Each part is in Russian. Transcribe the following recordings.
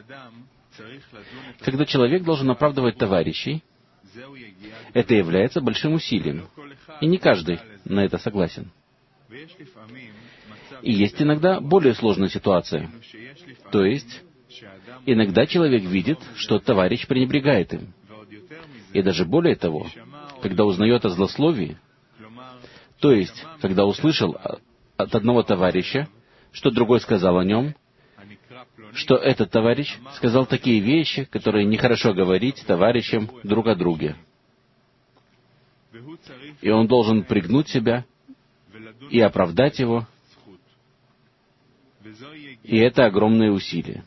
Когда человек должен оправдывать товарищей, это является большим усилием. И не каждый на это согласен. И есть иногда более сложная ситуация. То есть, иногда человек видит, что товарищ пренебрегает им. И даже более того, когда узнает о злословии, то есть, когда услышал от одного товарища, что другой сказал о нем, что этот товарищ сказал такие вещи, которые нехорошо говорить товарищам друг о друге. И он должен пригнуть себя и оправдать его. И это огромное усилие.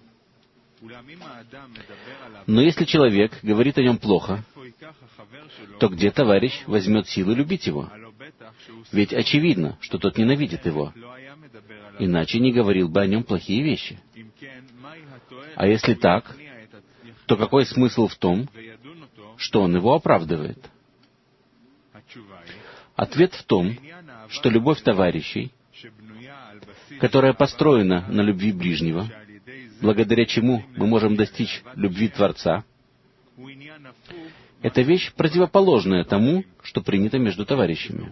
Но если человек говорит о нем плохо, то где товарищ возьмет силы любить его? Ведь очевидно, что тот ненавидит его. Иначе не говорил бы о нем плохие вещи. А если так, то какой смысл в том, что он его оправдывает? Ответ в том, что любовь товарищей, которая построена на любви ближнего, благодаря чему мы можем достичь любви Творца, это вещь противоположная тому, что принято между товарищами.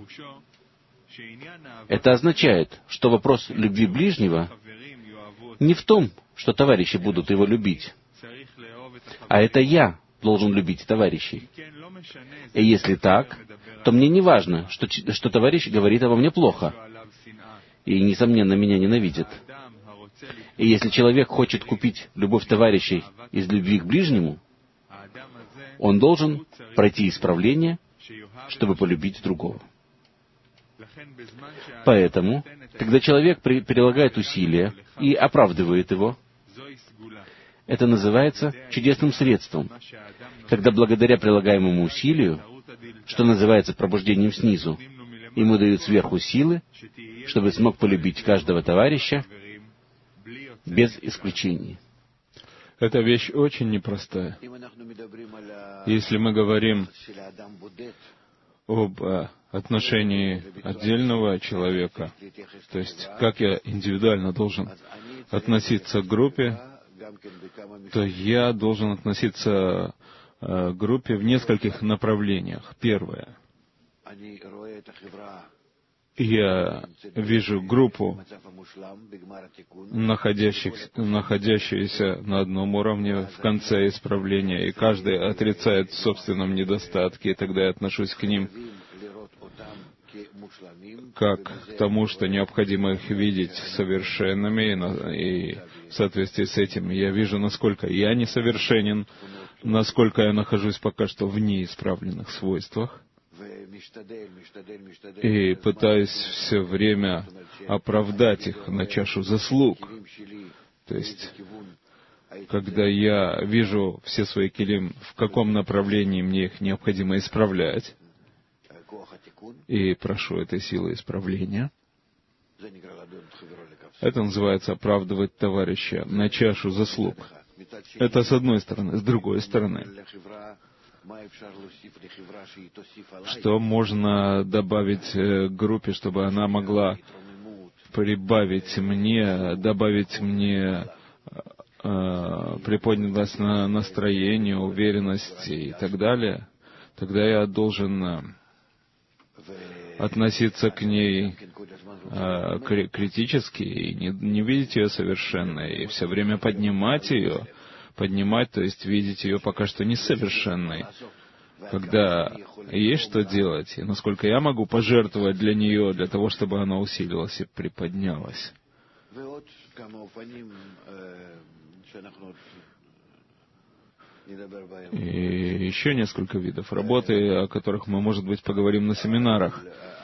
Это означает, что вопрос любви ближнего не в том, что товарищи будут его любить, а это я должен любить товарищей. И если так, то мне не важно, что товарищ говорит обо мне плохо и, несомненно, меня ненавидит. И если человек хочет купить любовь товарищей из любви к ближнему, он должен пройти исправление, чтобы полюбить другого. Поэтому, когда человек прилагает усилия и оправдывает его, это называется чудесным средством, когда благодаря прилагаемому усилию, что называется пробуждением снизу, ему дают сверху силы, чтобы смог полюбить каждого товарища без исключений. Эта вещь очень непростая. Если мы говорим об отношении отдельного человека, то есть как я индивидуально должен относиться к группе, то я должен относиться к группе в нескольких направлениях. Первое. Я вижу группу, находящуюся на одном уровне в конце исправления, и каждый отрицает в собственном недостатке, и тогда я отношусь к ним как к тому, что необходимо их видеть совершенными, и в соответствии с этим я вижу, насколько я несовершенен, насколько я нахожусь пока что в неисправленных свойствах, и пытаюсь все время оправдать их на чашу заслуг. То есть, когда я вижу все свои килим, в каком направлении мне их необходимо исправлять, и прошу этой силы исправления, это называется оправдывать товарища на чашу заслуг. Это с одной стороны. С другой стороны, что можно добавить группе, чтобы она могла прибавить мне, добавить мне приподнятость на настроение, уверенность и так далее, тогда я должен относиться к ней критически и не видеть ее совершенной, и все время поднимать ее, то есть видеть ее пока что несовершенной. Когда есть что делать, и насколько я могу пожертвовать для нее, для того, чтобы она усилилась и приподнялась. И еще несколько видов работы, о которых мы, может быть, поговорим на семинарах.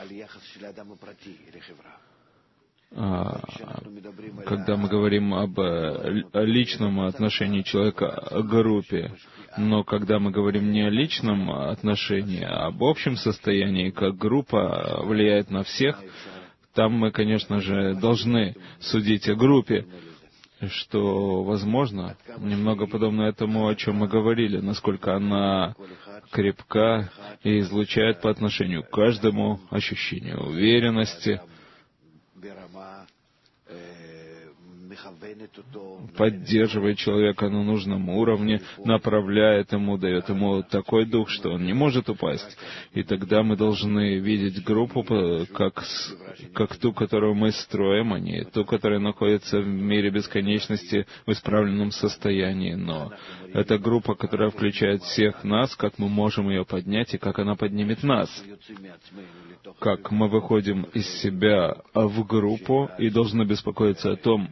Когда мы говорим об личном отношении человека к группе, но когда мы говорим не о личном отношении, а об общем состоянии, как группа влияет на всех, там мы, конечно же, должны судить о группе, что, возможно, немного подобно этому, о чем мы говорили, насколько она крепка и излучает по отношению к каждому ощущение уверенности, поддерживает человека на нужном уровне, направляет ему, дает ему такой дух, что он не может упасть. И тогда мы должны видеть группу как ту, которую мы строим, а не ту, которая находится в мире бесконечности в исправленном состоянии. Но это группа, которая включает всех нас, как мы можем ее поднять и как она поднимет нас. Как мы выходим из себя в группу и должны беспокоиться о том,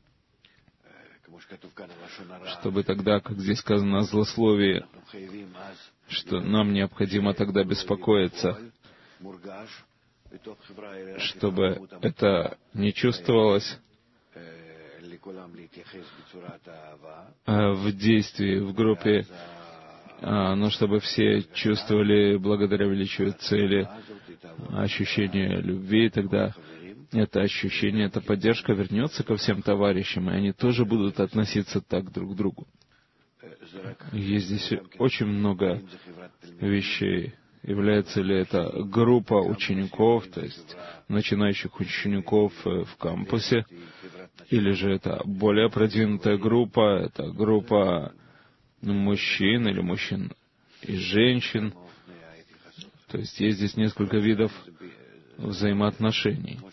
чтобы тогда, как здесь сказано о злословии, что нам необходимо тогда беспокоиться, чтобы это не чувствовалось в действии, в группе, но чтобы все чувствовали благодаря величию цели ощущение любви, и тогда это ощущение, эта поддержка вернется ко всем товарищам, и они тоже будут относиться так друг к другу. Есть здесь очень много вещей. Является ли это группа учеников, то есть начинающих учеников в кампусе, или же это более продвинутая группа, это группа мужчин или мужчин и женщин. То есть есть здесь несколько видов взаимоотношений.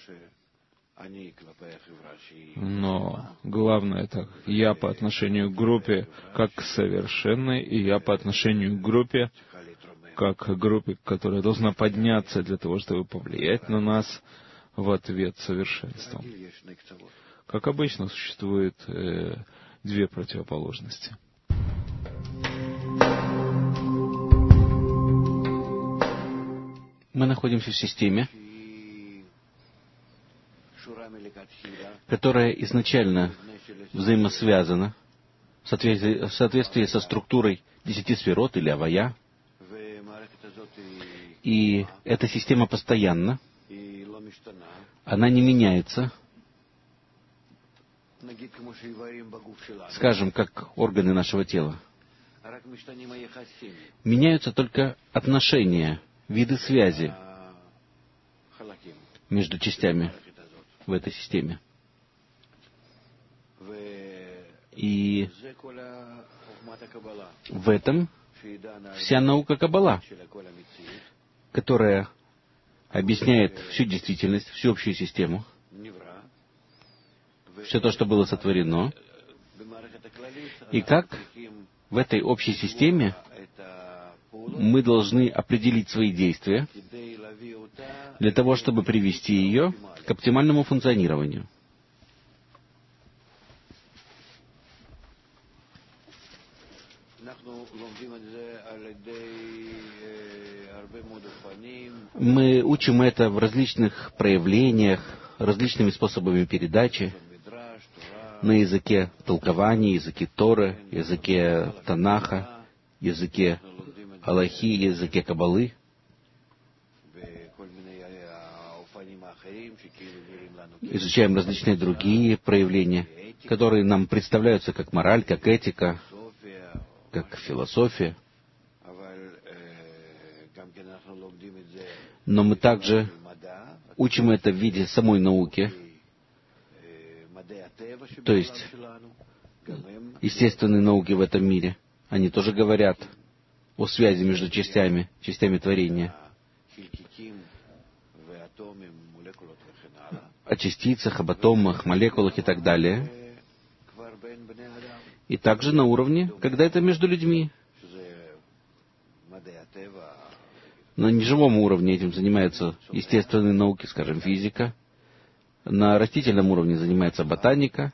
Но главное это я по отношению к группе как к совершенной, и я по отношению к группе как к группе, которая должна подняться для того, чтобы повлиять на нас в ответ совершенством. Как обычно, существует две противоположности. Мы находимся в системе, которая изначально взаимосвязана в соответствии со структурой 10 сферот или авая. И эта система постоянна, она не меняется. Скажем, как органы нашего тела. Меняются только отношения, виды связи между частями в этой системе. И в этом вся наука Каббала, которая объясняет всю действительность, всю общую систему, все то, что было сотворено, и как в этой общей системе мы должны определить свои действия для того, чтобы привести ее к оптимальному функционированию. Мы учим это в различных проявлениях, различными способами передачи, на языке толкования, языке Торы, языке Танаха, языке Алахи, языке Каббалы. Изучаем различные другие проявления, которые нам представляются как мораль, как этика, как философия. Но мы также учим это в виде самой науки, то есть естественные науки в этом мире. Они тоже говорят о связи между частями творения, о частицах, об атомах, молекулах и так далее. И также на уровне, когда это между людьми. На неживом уровне этим занимаются естественные науки, скажем, физика. На растительном уровне занимается ботаника.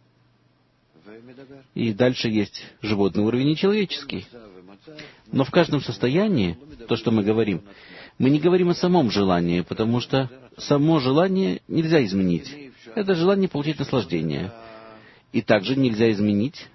И дальше есть животный уровень и человеческий. Но в каждом состоянии, то, что мы не говорим о самом желании, потому что само желание нельзя изменить. Это желание получить наслаждение. И также нельзя изменить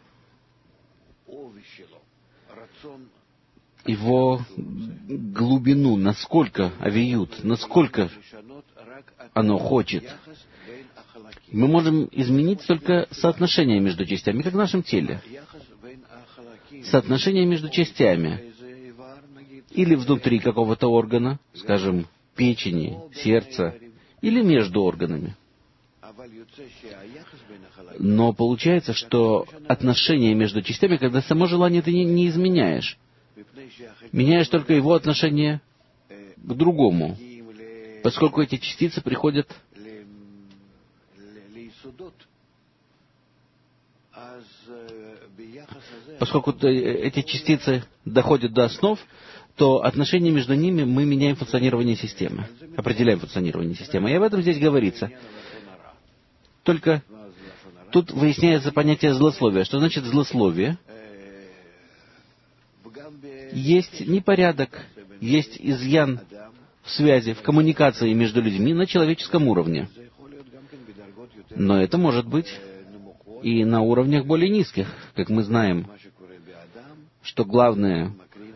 его глубину, насколько авиют, насколько оно хочет. Мы можем изменить только соотношение между частями, как в нашем теле. Соотношение между частями. Или внутри какого-то органа, скажем, печени, сердца, или между органами. Но получается, что отношения между частями, когда само желание ты не изменяешь, меняешь только его отношение к другому, поскольку эти частицы приходят, поскольку эти частицы доходят до основ, то отношения между ними мы меняем функционирование системы, определяем функционирование системы. И об этом здесь говорится. Только тут выясняется понятие злословия. Что значит злословие? Есть непорядок, есть изъян в связи, в коммуникации между людьми на человеческом уровне. Но это может быть и на уровнях более низких, как мы знаем, что главное,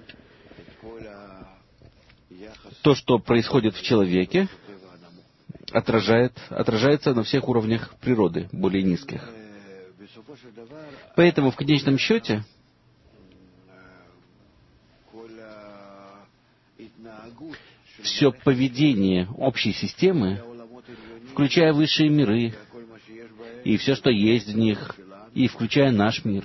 то, что происходит в человеке, отражается на всех уровнях природы, более низких. Поэтому в конечном счете все поведение общей системы, включая высшие миры, и все, что есть в них, и включая наш мир,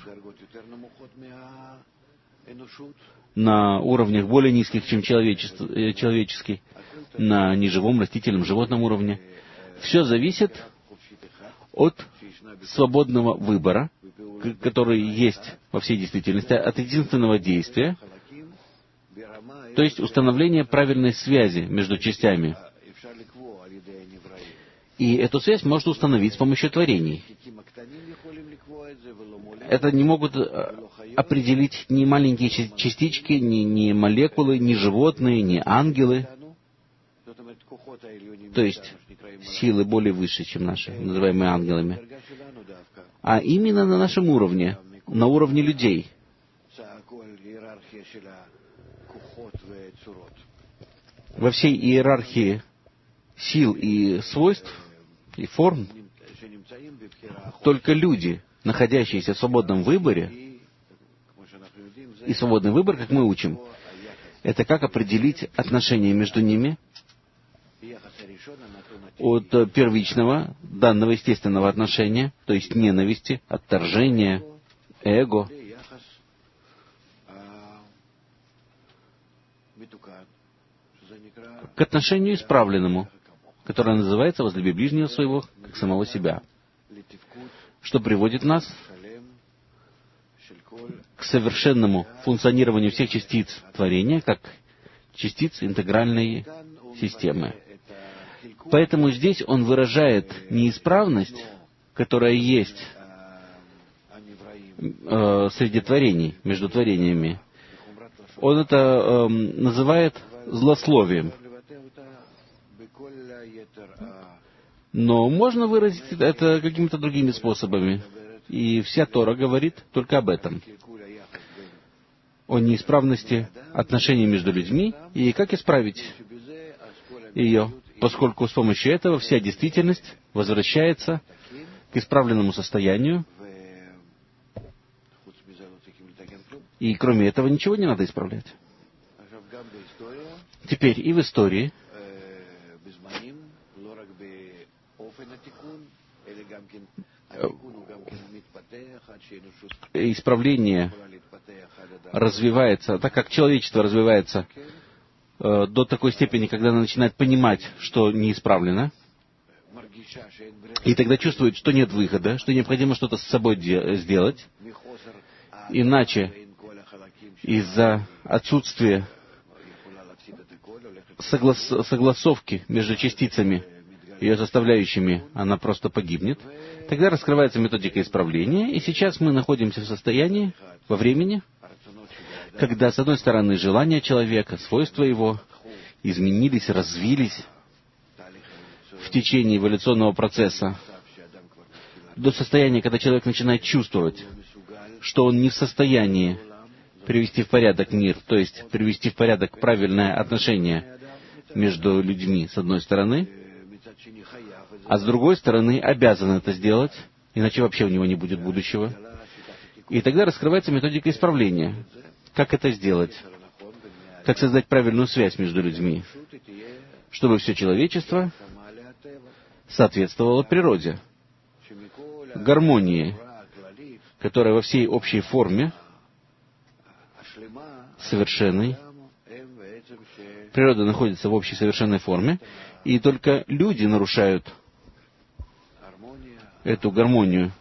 на уровнях более низких, чем человеческий, на неживом, растительном, животном уровне, все зависит от свободного выбора, который есть во всей действительности, от единственного действия, то есть установления правильной связи между частями. И эту связь можно установить с помощью творений. Это не могут определить ни маленькие частички, ни молекулы, ни животные, ни ангелы. То есть силы более высшие, чем наши, называемые ангелами. А именно на нашем уровне, на уровне людей. Во всей иерархии сил и свойств, и форм, только люди, находящиеся в свободном выборе, и свободный выбор, как мы учим, это как определить отношения между ними от первичного, данного естественного отношения, то есть ненависти, отторжения, эго, к отношению исправленному, которое называется «возлюби ближнего своего, как самого себя», что приводит нас к совершенному функционированию всех частиц творения, как частиц интегральной системы. Поэтому здесь он выражает неисправность, которая есть среди творений, между творениями. Он это называет злословием. Но можно выразить это какими-то другими способами. И вся Тора говорит только об этом. О неисправности отношений между людьми и как исправить ее, поскольку с помощью этого вся действительность возвращается к исправленному состоянию, и кроме этого ничего не надо исправлять. Теперь и в истории исправление развивается, так как человечество развивается до такой степени, когда оно начинает понимать, что неисправлено, и тогда чувствует, что нет выхода, что необходимо что-то с собой сделать, иначе из-за отсутствия согласовки между частицами, ее составляющими, она просто погибнет. Тогда раскрывается методика исправления, и сейчас мы находимся в состоянии, во времени, когда, с одной стороны, желания человека, свойства его изменились, развились в течение эволюционного процесса до состояния, когда человек начинает чувствовать, что он не в состоянии привести в порядок мир, то есть привести в порядок правильное отношение между людьми, с одной стороны, а с другой стороны, обязан это сделать, иначе вообще у него не будет будущего. И тогда раскрывается методика исправления. Как это сделать? Как создать правильную связь между людьми, чтобы все человечество соответствовало природе, гармонии, которая во всей общей форме, совершенной. Природа находится в общей совершенной форме, и только люди нарушают эту гармонию,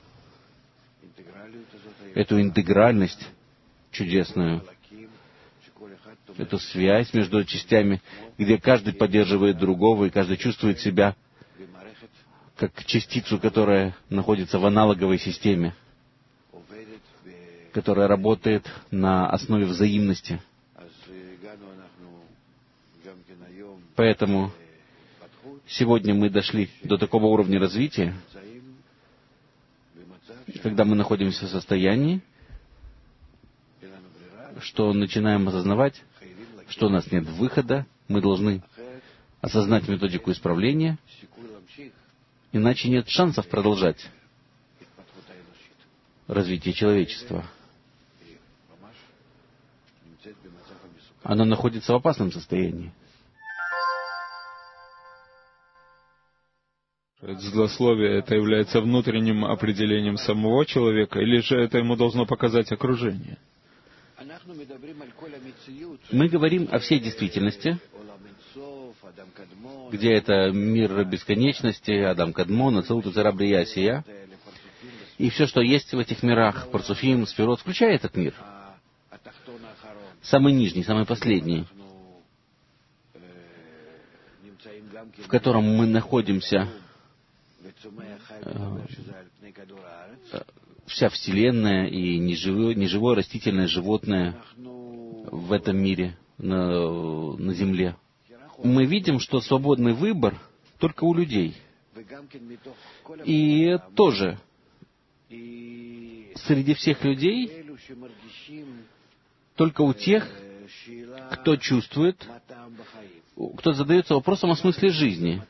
эту интегральность чудесную, эту связь между частями, где каждый поддерживает другого, и каждый чувствует себя как частицу, которая находится в аналоговой системе, которая работает на основе взаимности. Поэтому сегодня мы дошли до такого уровня развития, когда мы находимся в состоянии, что начинаем осознавать, что у нас нет выхода, мы должны осознать методику исправления, иначе нет шансов продолжать развитие человечества. Оно находится в опасном состоянии. Злословие это является внутренним определением самого человека, или же это ему должно показать окружение? Мы говорим о всей действительности, где это мир бесконечности, Адам Кадмон, Ацилут, Ицара, Брия, Сия, и все, что есть в этих мирах, Парцуфим, Сферот, включая этот мир. Самый нижний, самый последний, в котором мы находимся, вся Вселенная и неживое, растительное, животное в этом мире, на Земле. Мы видим, что свободный выбор только у людей. И тоже среди всех людей только у тех, кто чувствует, кто задается вопросом о смысле жизни.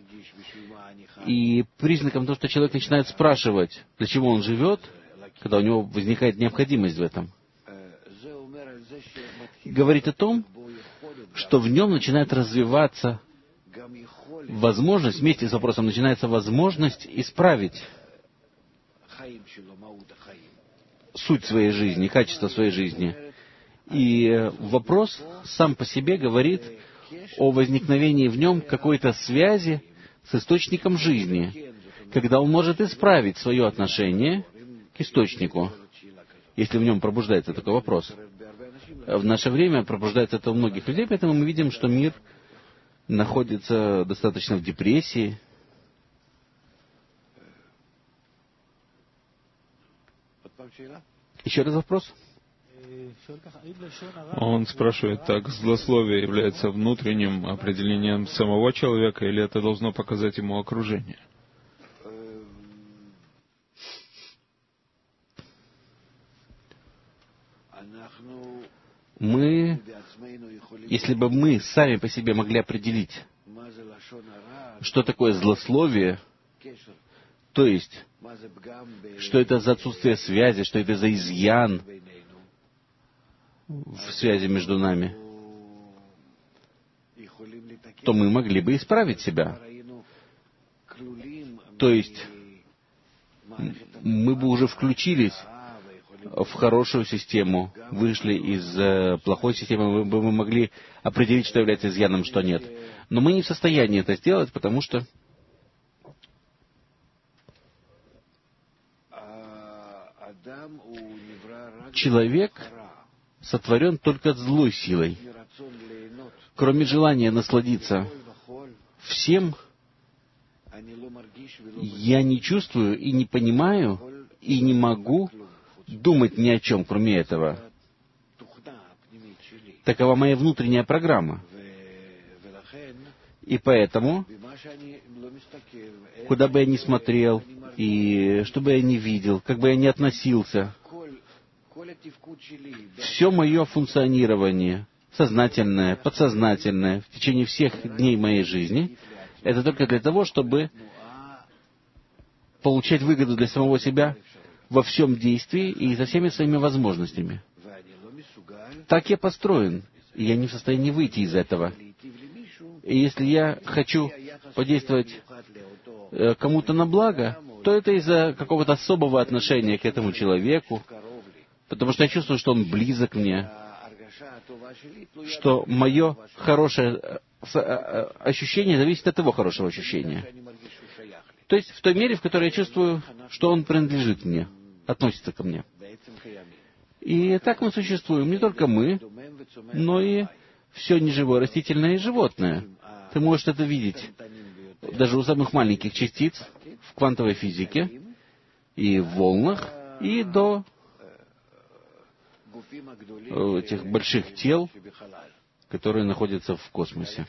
И признаком того, что человек начинает спрашивать, для чего он живет, когда у него возникает необходимость в этом, говорит о том, что в нем начинает развиваться возможность, вместе с вопросом начинается возможность исправить суть своей жизни, качество своей жизни. И вопрос сам по себе говорит о возникновении в нем какой-то связи с источником жизни, когда он может исправить свое отношение к источнику, если в нем пробуждается такой вопрос. В наше время пробуждается это у многих людей, поэтому мы видим, что мир находится достаточно в депрессии. Еще раз вопрос. Он спрашивает так, злословие является внутренним определением самого человека, или это должно показать ему окружение? Если бы мы сами по себе могли определить, что такое злословие, то есть, что это за отсутствие связи, что это за изъян в связи между нами, то мы могли бы исправить себя. То есть, мы бы уже включились в хорошую систему, вышли из плохой системы, мы могли определить, что является изъяном, что нет. Но мы не в состоянии это сделать, потому что человек сотворен только злой силой. Кроме желания насладиться всем, я не чувствую и не понимаю, и не могу думать ни о чем, кроме этого. Такова моя внутренняя программа. И поэтому, куда бы я ни смотрел, и что бы я ни видел, как бы я ни относился, все мое функционирование, сознательное, подсознательное, в течение всех дней моей жизни, это только для того, чтобы получать выгоду для самого себя во всем действии и со всеми своими возможностями. Так я построен, и я не в состоянии выйти из этого. И если я хочу подействовать кому-то на благо, то это из-за какого-то особого отношения к этому человеку, потому что я чувствую, что он близок мне, что мое хорошее ощущение зависит от его хорошего ощущения. То есть в той мере, в которой я чувствую, что он принадлежит мне, относится ко мне. И так мы существуем, не только мы, но и все неживое, растительное и животное. Ты можешь это видеть даже у самых маленьких частиц в квантовой физике и в волнах, и до этих больших тел, которые находятся в космосе,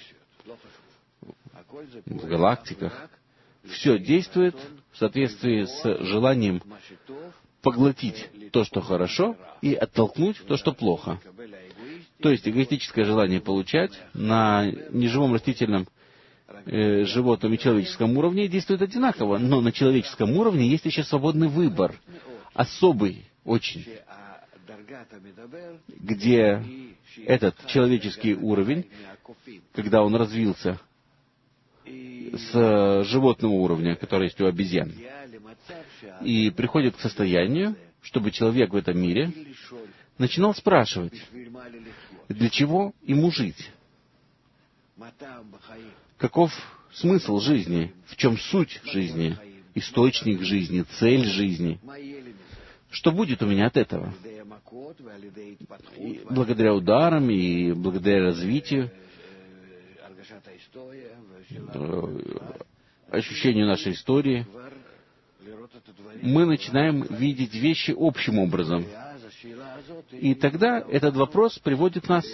в галактиках. Все действует в соответствии с желанием поглотить то, что хорошо, и оттолкнуть то, что плохо. То есть эгоистическое желание получать на неживом растительном, животном и человеческом уровне действует одинаково, но на человеческом уровне есть еще свободный выбор, особый очень, где этот человеческий уровень, когда он развился с животного уровня, который есть у обезьян, и приходит к состоянию, чтобы человек в этом мире начинал спрашивать, для чего ему жить? Каков смысл жизни? В чем суть жизни? Источник жизни? Цель жизни? Что будет у меня от этого? И благодаря ударам и благодаря развитию, ощущению нашей истории, мы начинаем видеть вещи общим образом. И тогда этот вопрос приводит нас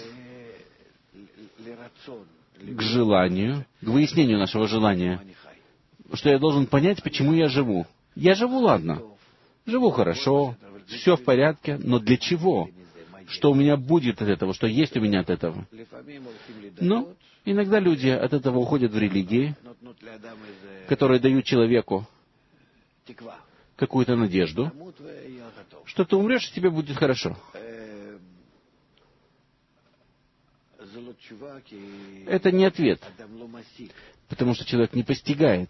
к желанию, к выяснению нашего желания, что я должен понять, почему я живу. Я живу, ладно, живу хорошо, все в порядке, но для чего? Что у меня будет от этого, что есть у меня от этого? Но иногда люди от этого уходят в религии, которые дают человеку какую-то надежду, что ты умрешь, и тебе будет хорошо. Это не ответ, потому что человек не постигает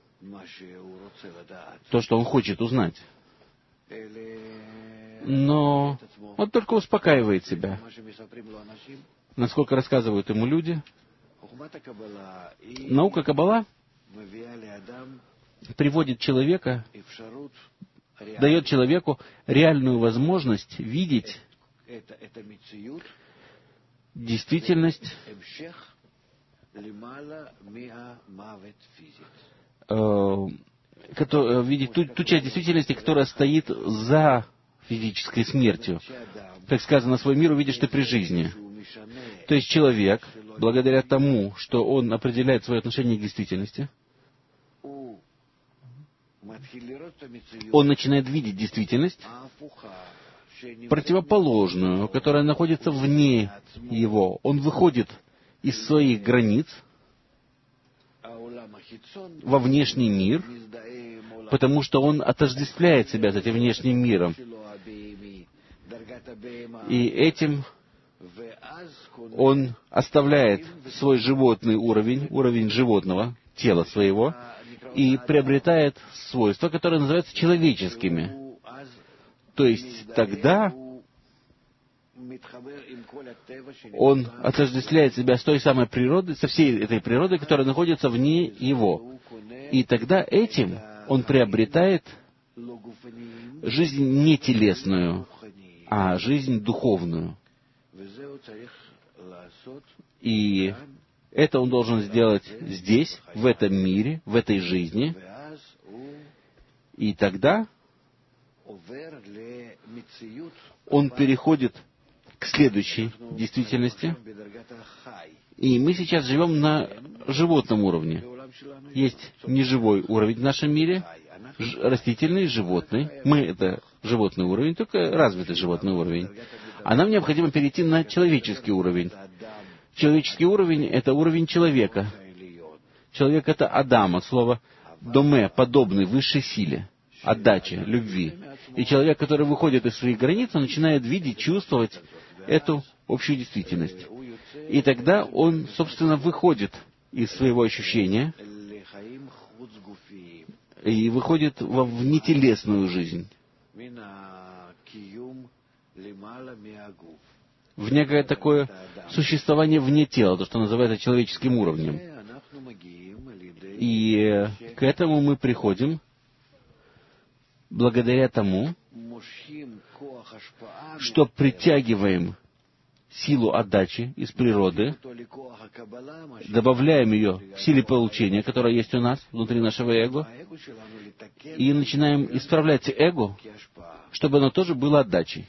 то, что он хочет узнать. Но он только успокаивает себя. Насколько рассказывают ему люди, наука Каббала приводит человека, дает человеку реальную возможность видеть действительность, видеть ту часть действительности, которая стоит за физической смертью. Как сказано, свой мир увидишь ты при жизни. То есть человек, благодаря тому, что он определяет свое отношение к действительности, он начинает видеть действительность противоположную, которая находится вне его. Он выходит из своих границ во внешний мир, потому что он отождествляет себя с этим внешним миром. И этим он оставляет свой животный уровень, уровень животного, тела своего, и приобретает свойства, которые называются человеческими. То есть тогда он отождествляет себя с той самой природой, со всей этой природой, которая находится вне его. И тогда этим он приобретает жизнь не телесную, а жизнь духовную. И это он должен сделать здесь, в этом мире, в этой жизни. И тогда он переходит к следующей действительности. И мы сейчас живем на животном уровне. Есть неживой уровень в нашем мире, растительный, животный. Мы — это животный уровень, только развитый животный уровень. А нам необходимо перейти на человеческий уровень. Человеческий уровень — это уровень человека. Человек — это Адам, от слова «доме», подобный высшей силе, отдаче, любви. И человек, который выходит из своих границ, он начинает видеть, чувствовать эту общую действительность. И тогда он, собственно, выходит из своего ощущения и выходит в внетелесную жизнь, в некое такое существование вне тела, то, что называется человеческим уровнем. И к этому мы приходим благодаря тому, что притягиваем силу отдачи из природы, добавляем ее к силе получения, которая есть у нас, внутри нашего эго, и начинаем исправлять эго, чтобы оно тоже было отдачей.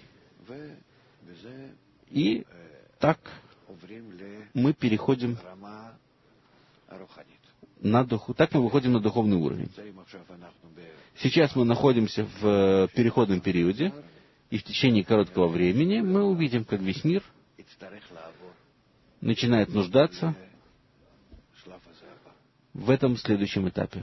И так мы переходим так мы выходим на духовный уровень. Сейчас мы находимся в переходном периоде, и в течение короткого времени мы увидим, как весь мир начинает нуждаться в этом следующем этапе.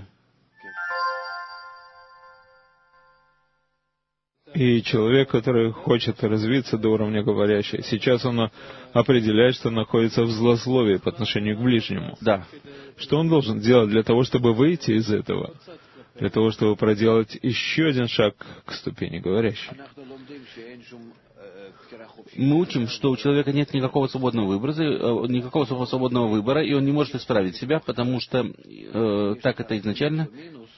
И человек, который хочет развиться до уровня говорящего, сейчас он определяет, что находится в злословии по отношению к ближнему. Да. Что он должен делать для того, чтобы выйти из этого? Для того, чтобы проделать еще один шаг к ступени говорящей. Мы учим, что у человека нет никакого свободного выбора, и он не может исправить себя, потому что так это изначально.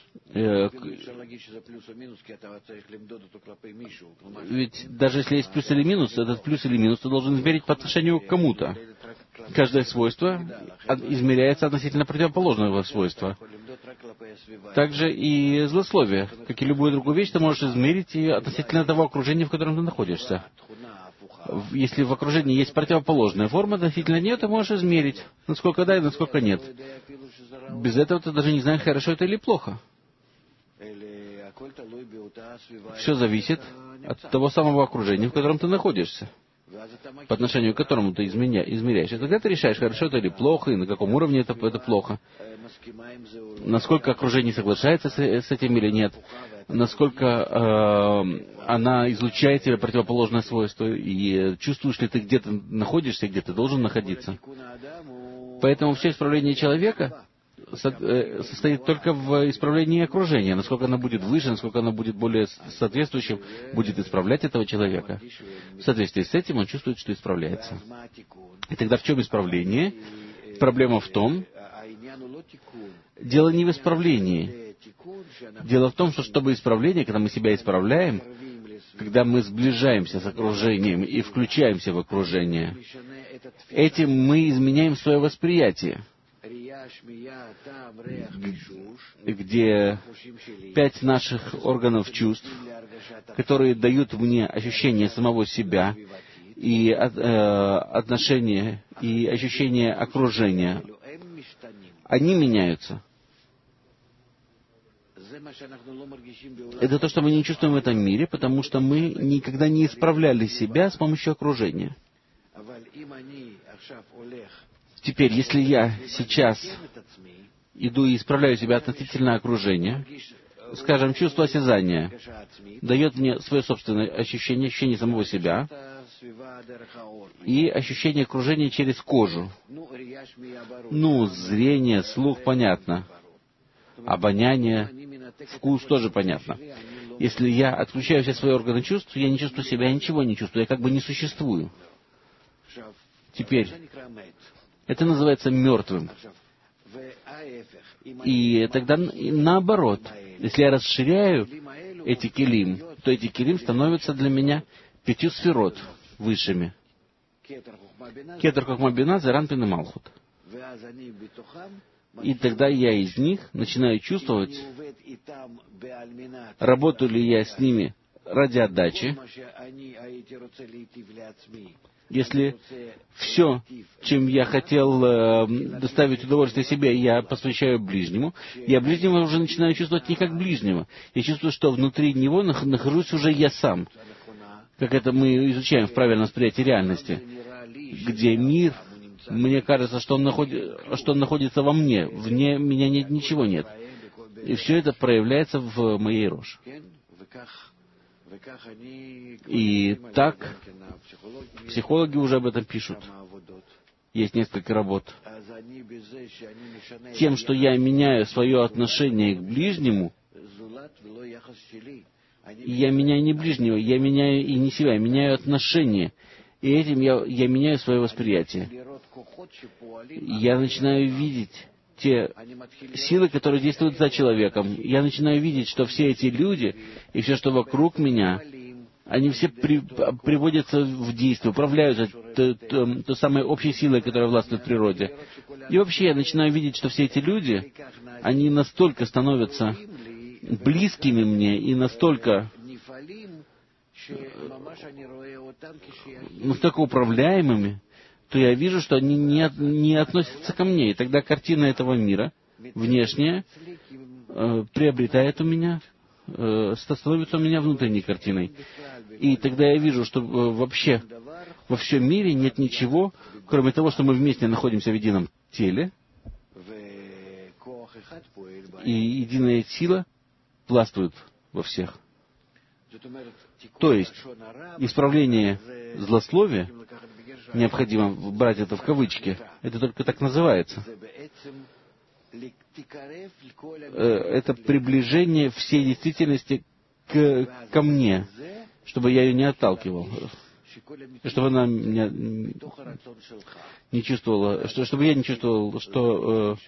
Ведь даже если есть плюс или минус, этот плюс или минус ты должен измерить по отношению к кому-то. Каждое свойство измеряется относительно противоположного свойства. Также и злословие, как и любую другую вещь, ты можешь измерить и относительно того окружения, в котором ты находишься. Если в окружении есть противоположная форма, относительно нее ты можешь измерить, насколько да и насколько нет. Без этого ты даже не знаешь, хорошо это или плохо. Все зависит от того самого окружения, в котором ты находишься, по отношению к которому ты измеряешь. И тогда ты решаешь, хорошо это или плохо, и на каком уровне это плохо, насколько окружение соглашается с этим или нет, насколько она излучает тебе противоположное свойство, и чувствуешь ли ты, где ты находишься, где ты должен находиться. Поэтому все исправление человека состоит только в исправлении окружения. Насколько оно будет выше, насколько оно будет более соответствующим, будет исправлять этого человека. В соответствии с этим он чувствует, что исправляется. И тогда в чем исправление? Проблема в том, дело не в исправлении. Дело в том, что чтобы исправление, когда мы себя исправляем, когда мы сближаемся с окружением и включаемся в окружение, этим мы изменяем свое восприятие, где 5 наших органов чувств, которые дают мне ощущение самого себя и отношение, и ощущение окружения, они меняются. Это то, что мы не чувствуем в этом мире, потому что мы никогда не исправляли себя с помощью окружения. Теперь, если я сейчас иду и исправляю себя относительно окружения, скажем, чувство осязания дает мне свое собственное ощущение самого себя и ощущение окружения через кожу. Зрение, слух понятно. Обоняние, вкус тоже понятно. Если я отключаю все свои органы чувств, я не чувствую себя, я ничего не чувствую, я как бы не существую. Теперь, это называется мертвым. И тогда наоборот, если я расширяю эти келим, то эти келим становятся для меня 5 сферот высшими. Кетер Хохма Бина, Зеран Пин и Малхут. И тогда я из них начинаю чувствовать, работаю ли я с ними ради отдачи. Если все, чем я хотел доставить удовольствие себе, я посвящаю ближнему, я ближнего уже начинаю чувствовать не как ближнего. Я чувствую, что внутри него нахожусь уже я сам. Как это мы изучаем в правильном восприятии реальности, где мир, мне кажется, что он находится во мне, вне меня ничего нет. И все это проявляется в моей роше. И так психологи уже об этом пишут. Есть несколько работ. Тем, что я меняю свое отношение к ближнему, Я меняю не ближнего, я меняю и не себя, я меняю отношения. И этим я меняю свое восприятие. Я начинаю видеть те силы, которые действуют за человеком. Я начинаю видеть, что все эти люди и все, что вокруг меня, они все приводятся в действие, управляются той самой общей силой, которая властвует в природе. И вообще я начинаю видеть, что все эти люди, они настолько становятся близкими мне и настолько управляемыми, то я вижу, что они не относятся ко мне. И тогда картина этого мира, внешняя, приобретает у меня, становится у меня внутренней картиной. И тогда я вижу, что вообще во всем мире нет ничего, кроме того, что мы вместе находимся в едином теле, и единая сила властвует во всех. То есть, исправление злословия, необходимо брать это в кавычки, это только так называется. Это приближение всей действительности ко мне, чтобы я ее не отталкивал, чтобы она меня не чувствовала, чтобы я не чувствовал, что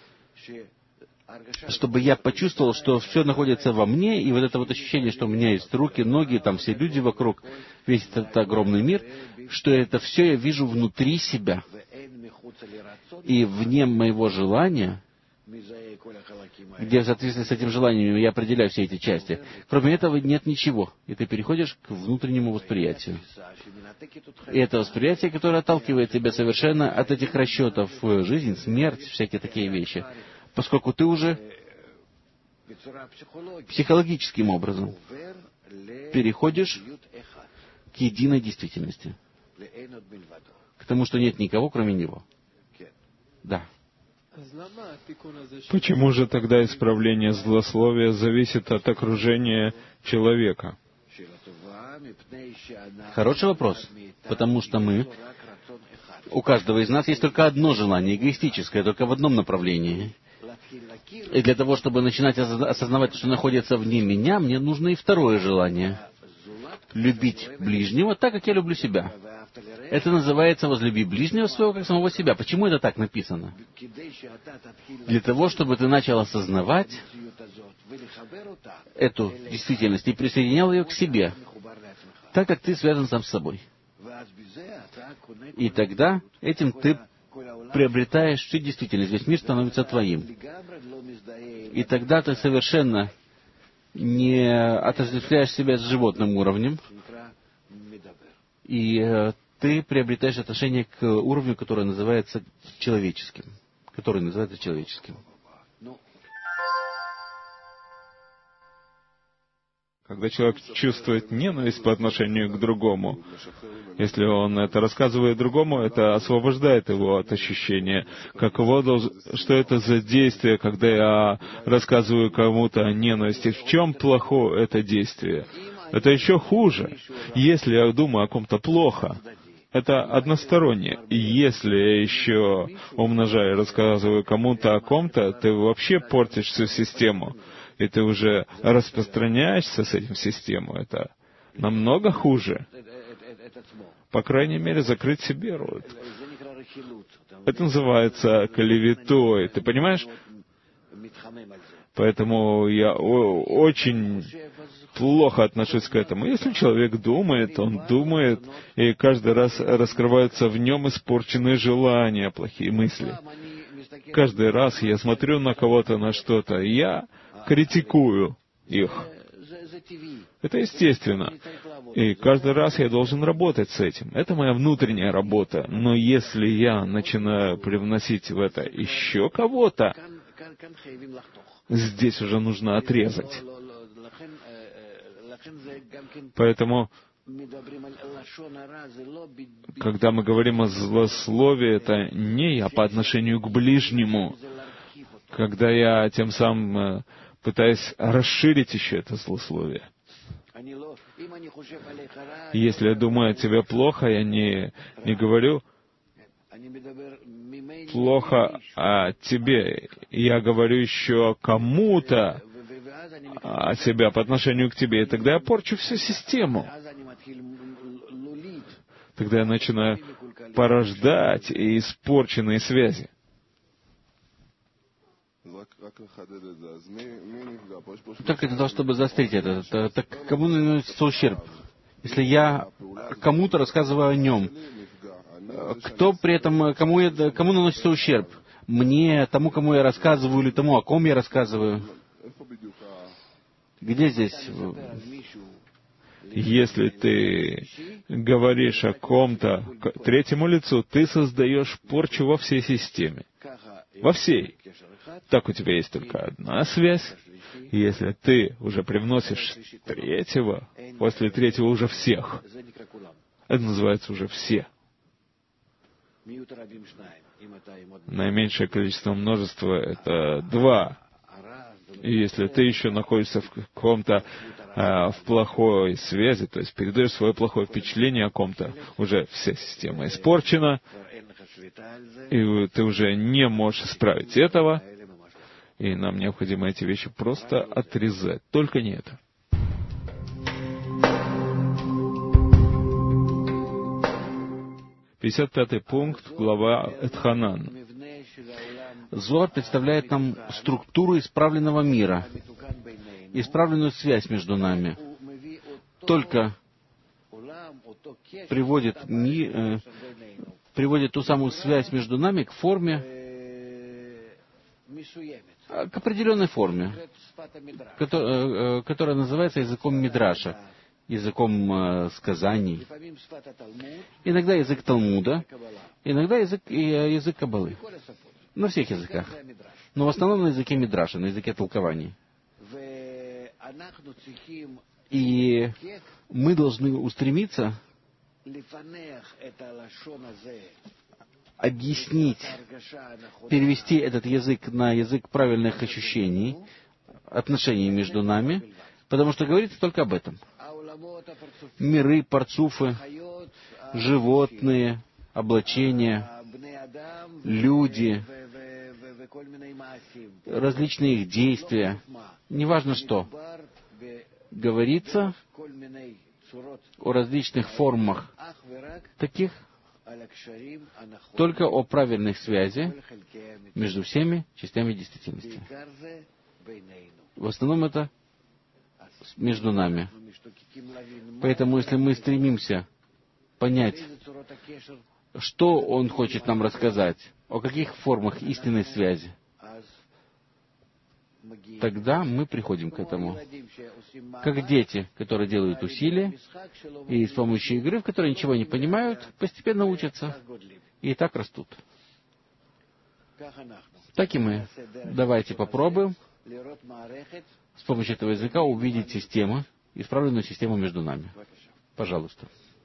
чтобы я почувствовал, что все находится во мне, и вот это вот ощущение, что у меня есть руки, ноги, там все люди вокруг, весь этот огромный мир, что это все я вижу внутри себя. И вне моего желания, где в соответствии с этим желанием я определяю все эти части, кроме этого нет ничего. И ты переходишь к внутреннему восприятию. И это восприятие, которое отталкивает тебя совершенно от этих расчетов: жизнь, смерть, всякие такие вещи. Поскольку ты уже психологическим образом переходишь к единой действительности, к тому, что нет никого, кроме него. Да. Почему же тогда исправление злословия зависит от окружения человека? Хороший вопрос. Потому что у каждого из нас есть только одно желание, эгоистическое, только в одном направлении. И для того, чтобы начинать осознавать, что находится вне меня, мне нужно и второе желание. Любить ближнего так, как я люблю себя. Это называется «возлюби ближнего своего, как самого себя». Почему это так написано? Для того, чтобы ты начал осознавать эту действительность и присоединял ее к себе, так как ты связан сам с собой. И тогда этим ты приобретаешь всю действительность, весь мир становится твоим. И тогда ты совершенно не отождествляешь себя с животным уровнем, и ты приобретаешь отношение к уровню, который называется человеческим. Когда человек чувствует ненависть по отношению к другому, если он это рассказывает другому, это освобождает его от ощущения, что это за действие, когда я рассказываю кому-то о ненависти. В чем плохое это действие? Это еще хуже. Если я думаю о ком-то плохо, это односторонне. И если я еще умножаю и рассказываю кому-то о ком-то, ты вообще портишь всю систему. И ты уже распространяешься с этим систему. Это намного хуже. По крайней мере, закрыть себе рот. Это называется клеветой. Ты понимаешь? Поэтому я очень плохо отношусь к этому. Если человек думает, он думает, и каждый раз раскрываются в нем испорченные желания, плохие мысли. Каждый раз я смотрю на кого-то, на что-то, и я критикую их. Это естественно. И каждый раз я должен работать с этим. Это моя внутренняя работа. Но если я начинаю привносить в это еще кого-то, здесь уже нужно отрезать. Поэтому, когда мы говорим о злословии, это не я по отношению к ближнему, когда я тем самым пытаюсь расширить еще это злословие. Если я думаю о тебе плохо, я не говорю плохо о тебе. Я говорю еще кому-то, себя по отношению к тебе, и тогда я порчу всю систему. Тогда я начинаю порождать испорченные связи. Только для того, чтобы заострить это, так кому наносится ущерб? Если я кому-то рассказываю о нем, кто при этом, кому наносится ущерб? Мне, тому, кому я рассказываю, или тому, о ком я рассказываю? Где здесь? Если ты говоришь о ком-то третьему лицу, ты создаешь порчу во всей системе. Во всей. Так у тебя есть только одна связь. И если ты уже привносишь третьего, после третьего уже всех. Это называется уже все. Наименьшее количество множества — это 2. И если ты еще находишься в каком-то в плохой связи, то есть передаешь свое плохое впечатление о ком-то, уже вся система испорчена, и ты уже не можешь исправить этого, и нам необходимо эти вещи просто отрезать. Только не это. «55-й пункт, глава Этханан». Зоар представляет нам структуру исправленного мира, исправленную связь между нами. Только приводит ту самую связь между нами к форме, к определенной форме, которая называется языком Мидраша, языком сказаний. Иногда язык Талмуда, иногда язык Каббалы. На всех языках. Но в основном на языке Мидраша, на языке толкований. И мы должны устремиться объяснить, перевести этот язык на язык правильных ощущений, отношений между нами, потому что говорится только об этом. Миры, парцуфы, животные, облачения, люди, различные их действия, неважно что, говорится о различных формах таких, только о правильной связи между всеми частями действительности. В основном это между нами. Поэтому, если мы стремимся понять, что он хочет нам рассказать, о каких формах истинной связи, тогда мы приходим к этому. Как дети, которые делают усилия, и с помощью игры, в которой ничего не понимают, постепенно учатся, и так растут. Так и мы. Давайте попробуем с помощью этого языка увидеть систему, исправленную систему между нами. Пожалуйста.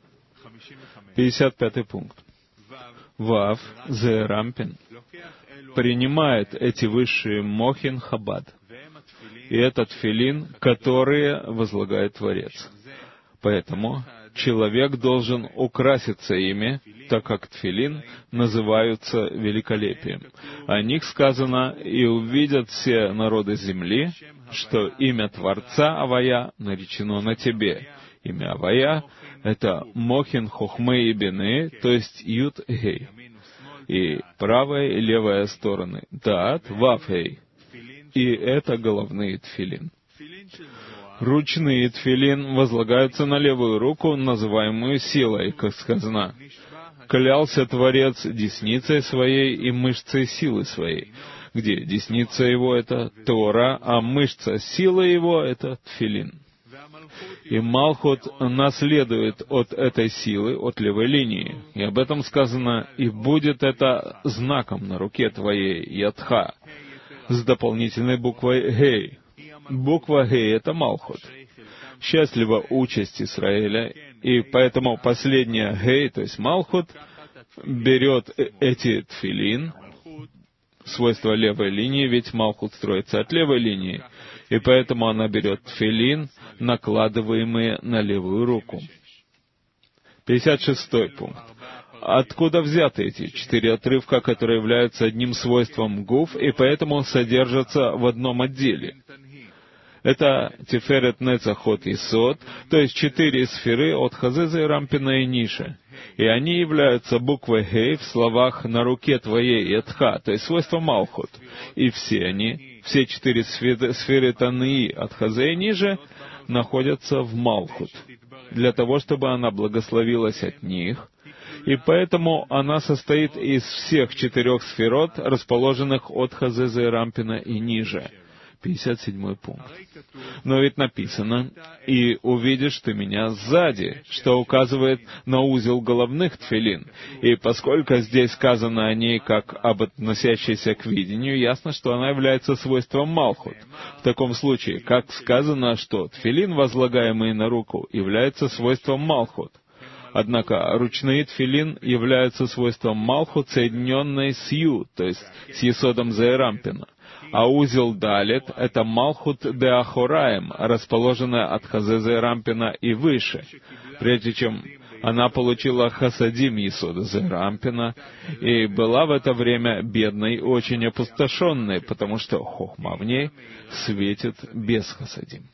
55-й пункт. Вав, Зе Рампин, принимает эти высшие Мохин Хабад. И этот тфилин, которые возлагает Творец. Поэтому человек должен украситься ими, так как тфилин называются великолепием. О них сказано: «И увидят все народы земли, что имя Творца Авая наречено на тебе». Имя Авая — это Мохин Хохмы и Бины, то есть Ют Гей. И правая и левая стороны — Даат Вав Гей. И это головные тфилин. Ручные тфилин возлагаются на левую руку, называемую силой, как сказано: «Клялся Творец десницей своей и мышцей силы своей», где десница его — это Тора, а мышца силы его — это тфилин. И Малхут наследует от этой силы, от левой линии. И об этом сказано: «И будет это знаком на руке твоей, Ядха», с дополнительной буквой Гей. Буква Гей — это Малхут. Счастлива участь Израиля, и поэтому последняя Гей, то есть Малхут, берет эти тфилин, свойство левой линии, ведь Малхут строится от левой линии, и поэтому она берет тфилин, накладываемые на левую руку. 56-й пункт. Откуда взяты эти 4 отрывка, которые являются одним свойством гуф, и поэтому содержатся в одном отделе? Это Тиферет Нецах от Исод, то есть 4 сферы от Хазеза и Рампина и ниже. И они являются буквой Хей в словах «на руке твоей» и «тха», то есть свойство Малхут. И все они, все 4 сферы Тании от Хазе и ниже, находятся в Малхут, для того, чтобы она благословилась от них. И поэтому она состоит из всех 4 сферот, расположенных от Хазеза и Рампина и ниже. 57 пункт. Но ведь написано: «И увидишь ты меня сзади», что указывает на узел головных тфилин. И поскольку здесь сказано о ней как об относящейся к видению, ясно, что она является свойством Малхут. В таком случае, как сказано, что тфилин, возлагаемый на руку, является свойством Малхут. Однако ручные тфилин являются свойством Малхут, соединенной с Ю, то есть с Есодом Зеэрампина. А узел Далет — это Малхут де Ахораем, расположенная от Хазезе Рампина и выше, прежде чем она получила Хасадим Есода Зерампина и была в это время бедной, очень опустошенной, потому что хохма в ней светит без Хасадим.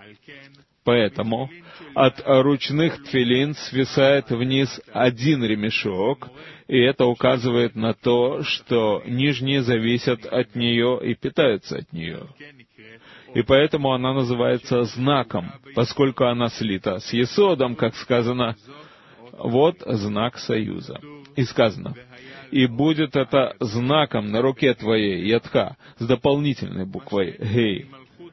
Поэтому от ручных тфилин свисает вниз один ремешок, и это указывает на то, что нижние зависят от нее и питаются от нее. И поэтому она называется знаком, поскольку она слита с Есодом, как сказано, вот знак союза. И сказано: «И будет это знаком на руке твоей, Ятха», с дополнительной буквой Гей.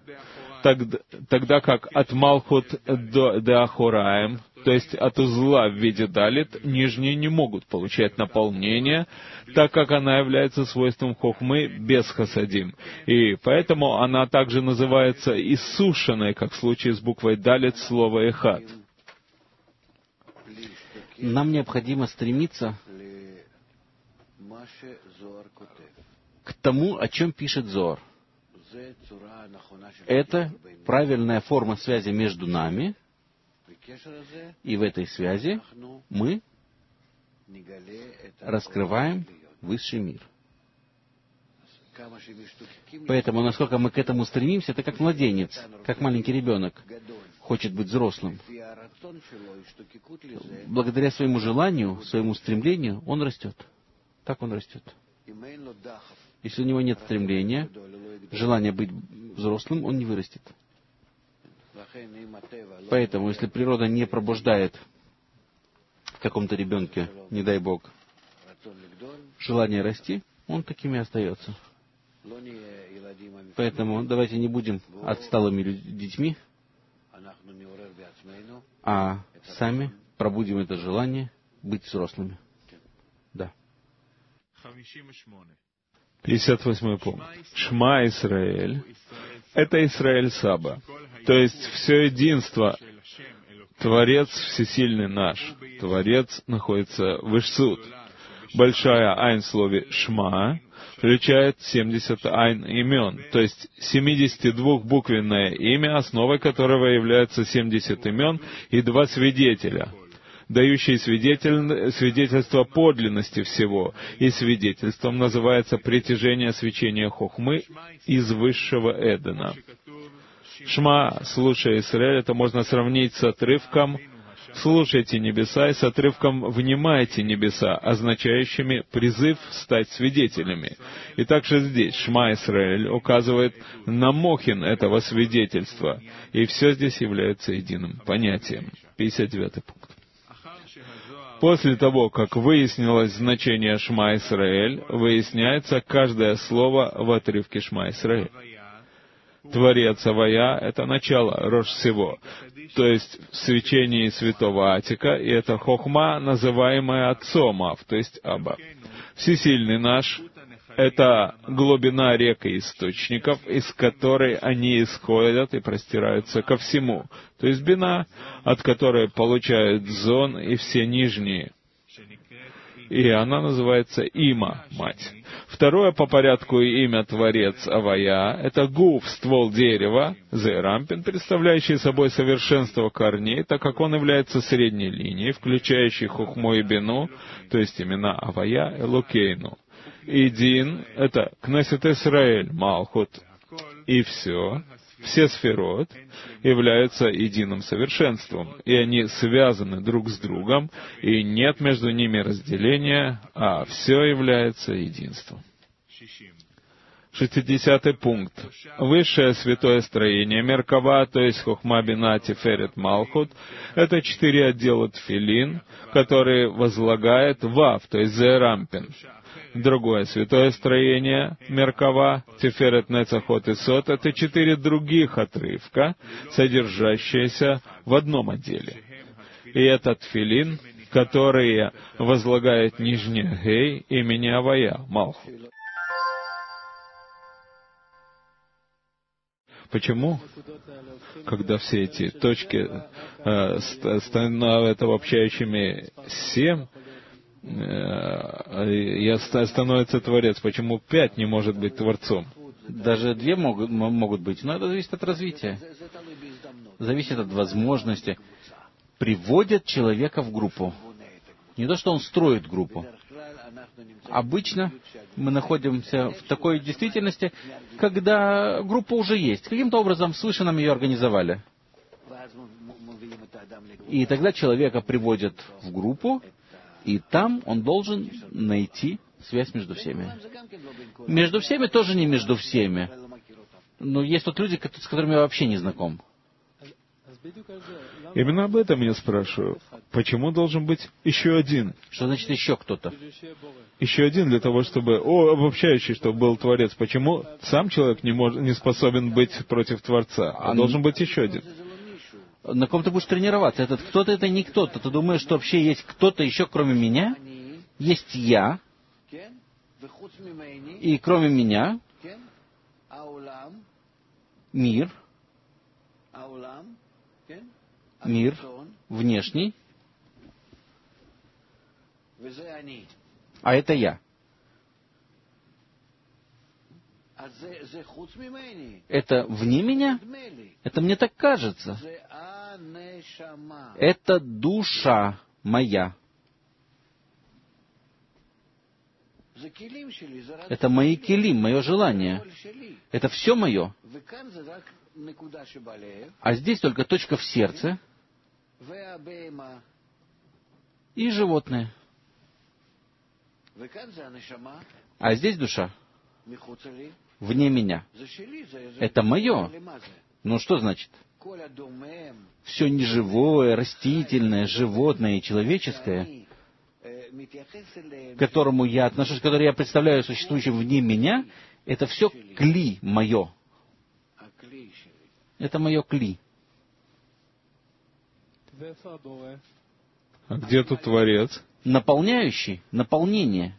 Тогда как от Малхут до Ахораем, то есть от узла в виде Далит, нижние не могут получать наполнение, так как она является свойством хохмы без хасадим. И поэтому она также называется иссушенной, как в случае с буквой Далит слова Эхад. Нам необходимо стремиться к тому, о чем пишет Зоар. Это правильная форма связи между нами, и в этой связи мы раскрываем высший мир. Поэтому, насколько мы к этому стремимся, это как младенец, как маленький ребенок хочет быть взрослым. Благодаря своему желанию, своему стремлению, он растет. Так он растет. Если у него нет стремления, желания быть взрослым, он не вырастет. Поэтому, если природа не пробуждает в каком-то ребенке, не дай Бог, желание расти, он таким и остается. Поэтому давайте не будем отсталыми детьми, а сами пробудим это желание быть взрослыми. Да. 58 пункт. Шма Исраэль — это Исраэль Саба, то есть все единство. Творец всесильный наш. Творец находится в Ишсуд. Большая айн в слове «шма» включает 70 айн имен, то есть 72-буквенное имя, основой которого является 70 имен и 2 свидетеля, дающие свидетельство подлинности всего, и свидетельством называется притяжение свечения хохмы из высшего Эдена. Шма, слушай, Исраэль, это можно сравнить с отрывком «Слушайте небеса» и с отрывком «Внимайте небеса», означающими призыв стать свидетелями. И также здесь Шма Исраэль указывает на мохин этого свидетельства, и все здесь является единым понятием. 59 пункт. После того, как выяснилось значение Шма Исраэль, выясняется каждое слово в отрывке Шма Исраэль. Творец Авая — это начало, рожь всего, то есть в свечении святого Атика, и это хохма, называемая отцом Ав, то есть Аба. Всесильный наш — это глубина рек и источников, из которой они исходят и простираются ко всему, то есть бина, от которой получают зон и все нижние. И она называется Има, мать. Второе по порядку имя Творец Авая — это Гуф, ствол дерева, Зерампин, представляющий собой совершенство корней, так как он является средней линией, включающей Хохму и Бину, то есть имена Авая и Лукейну. И Дин — это Кнесет Исраэль, Малхут. И все все сферот являются единым совершенством, и они связаны друг с другом, и нет между ними разделения, а все является единством. 60-й пункт. Высшее святое строение Меркава, то есть Хохма, Бина, Тиферет, Малхут, это 4 отдела тфилин, которые возлагает Вав, то есть Зерампин. Другое святое строение Меркава, Тиферет, Нецахот и Сот, это 4 других отрывка, содержащиеся в одном отделе. И это тфилин, которые возлагает нижний Гей имени Авая, Малхут. Почему, когда все эти точки становятся обобщающими 7, становится Творец? Почему 5 не может быть Творцом? Даже 2 могут быть, но это зависит от развития. Зависит от возможности. Приводят человека в группу. Не то, что он строит группу. Обычно мы находимся в такой действительности, когда группа уже есть. Каким-то образом свыше нам ее организовали. И тогда человека приводят в группу, и там он должен найти связь между всеми. Между всеми тоже не между всеми. Но есть тут люди, с которыми я вообще не знаком. Именно об этом я спрашиваю. Почему должен быть еще один? Что значит еще кто-то? Еще один для того, чтобы... обобщающий, чтобы был Творец. Почему сам человек не способен быть против Творца? А должен быть еще один. На ком ты будешь тренироваться? Этот кто-то, это не кто-то. Ты думаешь, что вообще есть кто-то еще, кроме меня? Есть я. И кроме меня мир. Мир внешний. А это я. Это вне меня? Это мне так кажется. Это душа моя. Это мои келим, мое желание. Это все мое. А здесь только точка в сердце и животное. А здесь душа. Вне меня. Это мое. Ну что значит? Все неживое, растительное, животное и человеческое, к которому я отношусь, которое я представляю существующим вне меня, это все кли мое. Это мое кли. А где тут Творец? Наполняющий, наполнение.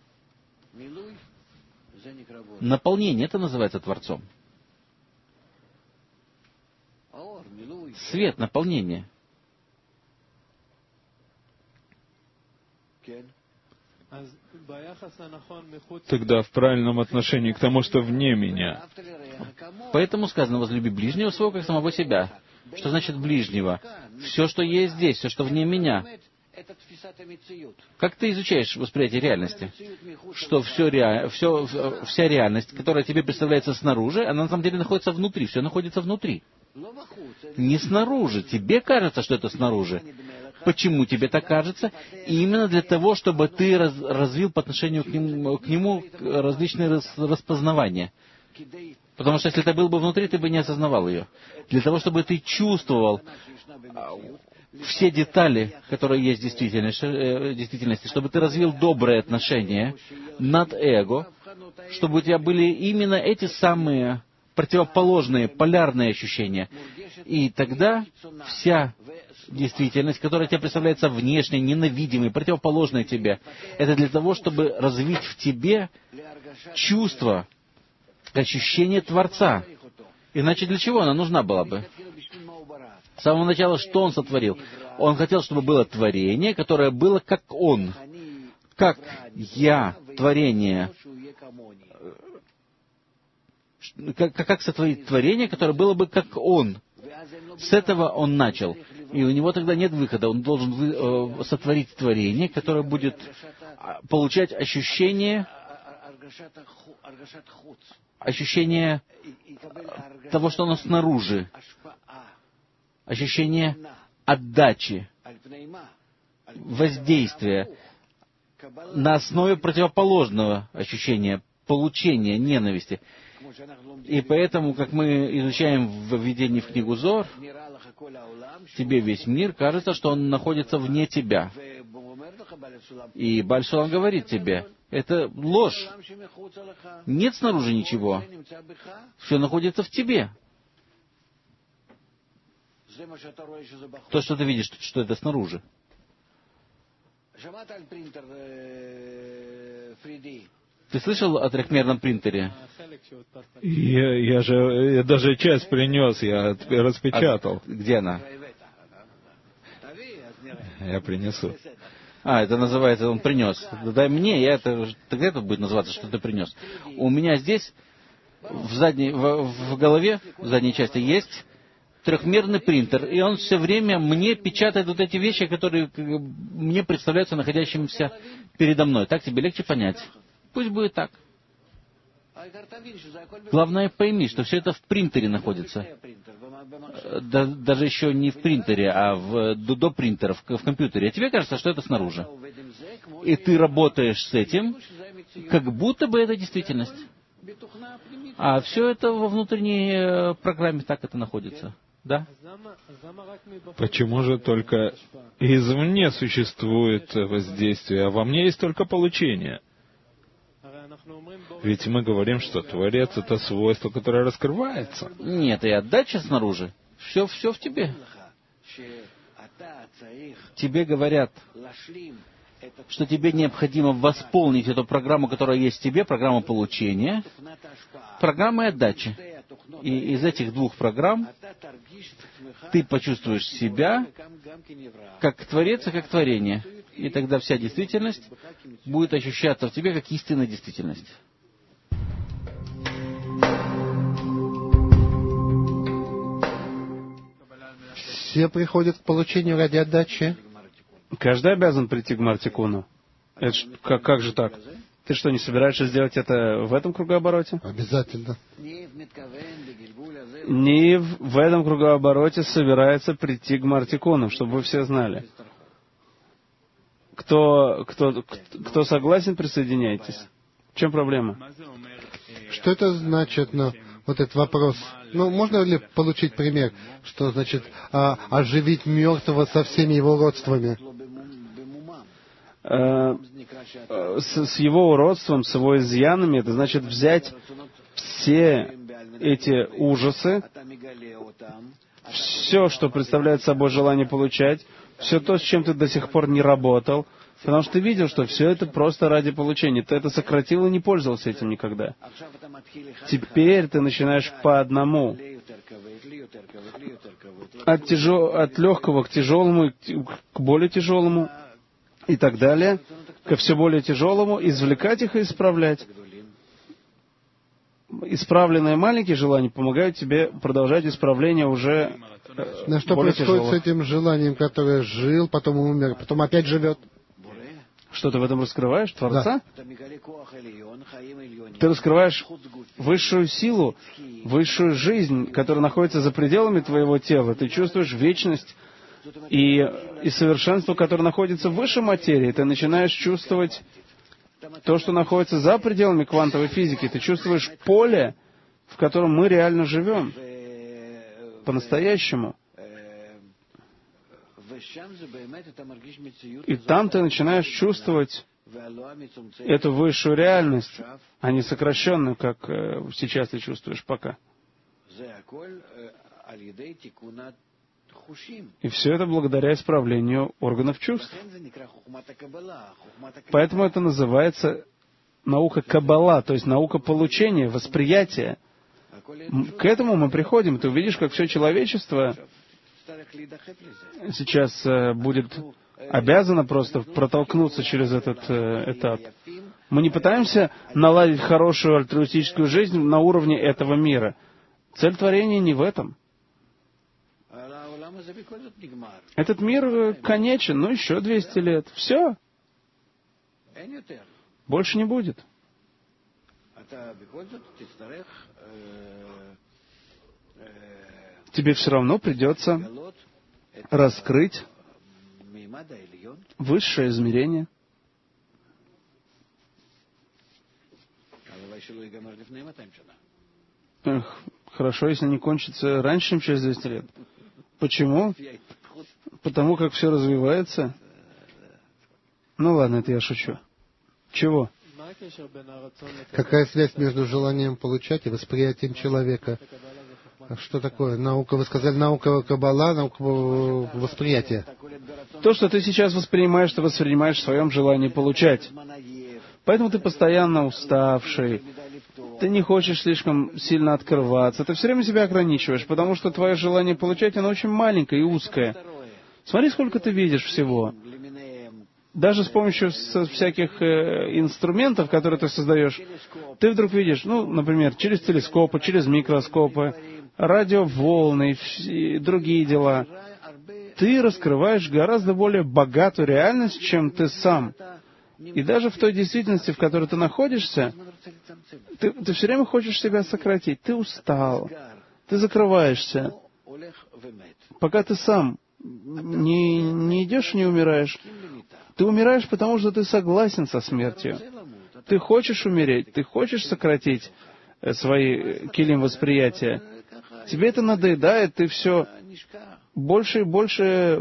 Наполнение, это называется Творцом. Свет, наполнение. Тогда в правильном отношении к тому, что вне меня. Поэтому сказано: возлюби ближнего своего, как самого себя. Что значит ближнего? Все, что есть здесь, все, что вне меня. Как ты изучаешь восприятие реальности? Что вся реальность, которая тебе представляется снаружи, она на самом деле находится внутри. Все находится внутри. Не снаружи. Тебе кажется, что это снаружи. Почему тебе так кажется? Именно для того, чтобы ты развил по отношению к нему различные распознавания. Потому что если ты был бы внутри, ты бы не осознавал ее. Для того, чтобы ты чувствовал все детали, которые есть в действительности, чтобы ты развил добрые отношения над эго, чтобы у тебя были именно эти самые противоположные, полярные ощущения. И тогда вся действительность, которая тебе представляется внешней, ненавидимой, противоположной тебе, это для того, чтобы развить в тебе чувство, ощущение Творца. Иначе для чего она нужна была бы? С самого начала что Он сотворил? Он хотел, чтобы было творение, которое было как Он. Как я, творение. Как сотворить творение, которое было бы как Он. С этого Он начал. И у него тогда нет выхода. Он должен сотворить творение, которое будет получать ощущение ощущение того, что оно снаружи, ощущение отдачи, воздействия на основе противоположного ощущения, получения ненависти. И поэтому, как мы изучаем в введении в книгу Зоар, тебе весь мир кажется, что он находится вне тебя. И Бааль Шулам говорит тебе, это ложь. Нет снаружи ничего. Все находится в тебе. То, что ты видишь, что это снаружи. Ты слышал о трехмерном принтере? Я даже часть принес, я распечатал. Где она? Я принесу. Это называется, он принес. Дай мне, тогда это будет называться, что ты принес. У меня здесь, в голове, в задней части, есть трехмерный принтер, и он все время мне печатает вот эти вещи, которые мне представляются находящимися передо мной. Так тебе легче понять. Пусть будет так. Главное, пойми, что все это в принтере находится. Даже еще не в принтере, а до принтера, в компьютере. А тебе кажется, что это снаружи. И ты работаешь с этим, как будто бы это действительность. А все это во внутренней программе так это находится. Да? Почему же только извне существует воздействие, а во мне есть только получение? Ведь мы говорим, что Творец — это свойство, которое раскрывается. Нет, и отдача снаружи. Все в тебе. Тебе говорят, что тебе необходимо восполнить эту программу, которая есть в тебе, программу получения, программой отдачи. И из этих двух программ ты почувствуешь себя как Творец и как творение. И тогда вся действительность будет ощущаться в тебе как истинная действительность. Все приходят к получению ради отдачи. Каждый обязан прийти к Гмар-Тикуну. Как же так? Ты что, не собираешься сделать это в этом кругообороте? Обязательно. Не в этом кругообороте собирается прийти к Гмар-Тикуну, чтобы вы все знали. Кто согласен, присоединяйтесь. В чем проблема? Что это значит, вот этот вопрос? Можно ли получить пример, что значит оживить мертвого со всеми его родствами? С его уродством, с его изъянами, это значит взять все эти ужасы, все, что представляет собой желание получать, все то, с чем ты до сих пор не работал, потому что ты видел, что все это просто ради получения. Ты это сократил и не пользовался этим никогда. Теперь ты начинаешь по одному. От легкого к тяжелому, к более тяжелому и так далее, ко все более тяжелому, извлекать их и исправлять. Исправленные маленькие желания помогают тебе продолжать исправление уже Но что более происходит тяжелых. с этим желанием, которое жил, потом умер, потом опять живет? Что ты в этом раскрываешь? Творца? Да. Ты раскрываешь высшую силу, высшую жизнь, которая находится за пределами твоего тела. Ты чувствуешь вечность и совершенство, которое находится выше материи. Ты начинаешь чувствовать то, что находится за пределами квантовой физики. Ты чувствуешь поле, в котором мы реально живем. По-настоящему. И там ты начинаешь чувствовать эту высшую реальность, а не сокращенную, как сейчас ты чувствуешь пока. И все это благодаря исправлению органов чувств. Поэтому это называется наука Каббала, то есть наука получения, восприятия. К этому мы приходим. Ты увидишь, как все человечество сейчас будет обязано просто протолкнуться через этот этап. Мы не пытаемся наладить хорошую альтруистическую жизнь на уровне этого мира. Цель творения не в этом. Этот мир конечен, еще 200 лет. Все. Больше не будет. тебе все равно придется раскрыть высшее измерение. Эх, хорошо, если не кончится раньше, чем через 200 лет. Почему? Потому как все развивается. Ну ладно, это я шучу. Чего? Какая связь между желанием получать и восприятием человека? Что такое наука? Вы сказали, наука Каббала, наука восприятия. То, что ты сейчас воспринимаешь, ты воспринимаешь в своем желании получать. Поэтому ты постоянно уставший. Ты не хочешь слишком сильно открываться. Ты все время себя ограничиваешь, потому что твое желание получать, оно очень маленькое и узкое. Смотри, сколько ты видишь всего. Даже с помощью всяких инструментов, которые ты создаешь, ты вдруг видишь, например, через телескопы, через микроскопы, радиоволны и другие дела. Ты раскрываешь гораздо более богатую реальность, чем ты сам. И даже в той действительности, в которой ты находишься, ты все время хочешь себя сократить. Ты устал, ты закрываешься. Пока ты сам не идешь и не умираешь, ты умираешь, потому что ты согласен со смертью. Ты хочешь умереть, ты хочешь сократить свои килим восприятия. Тебе это надоедает, ты все больше и больше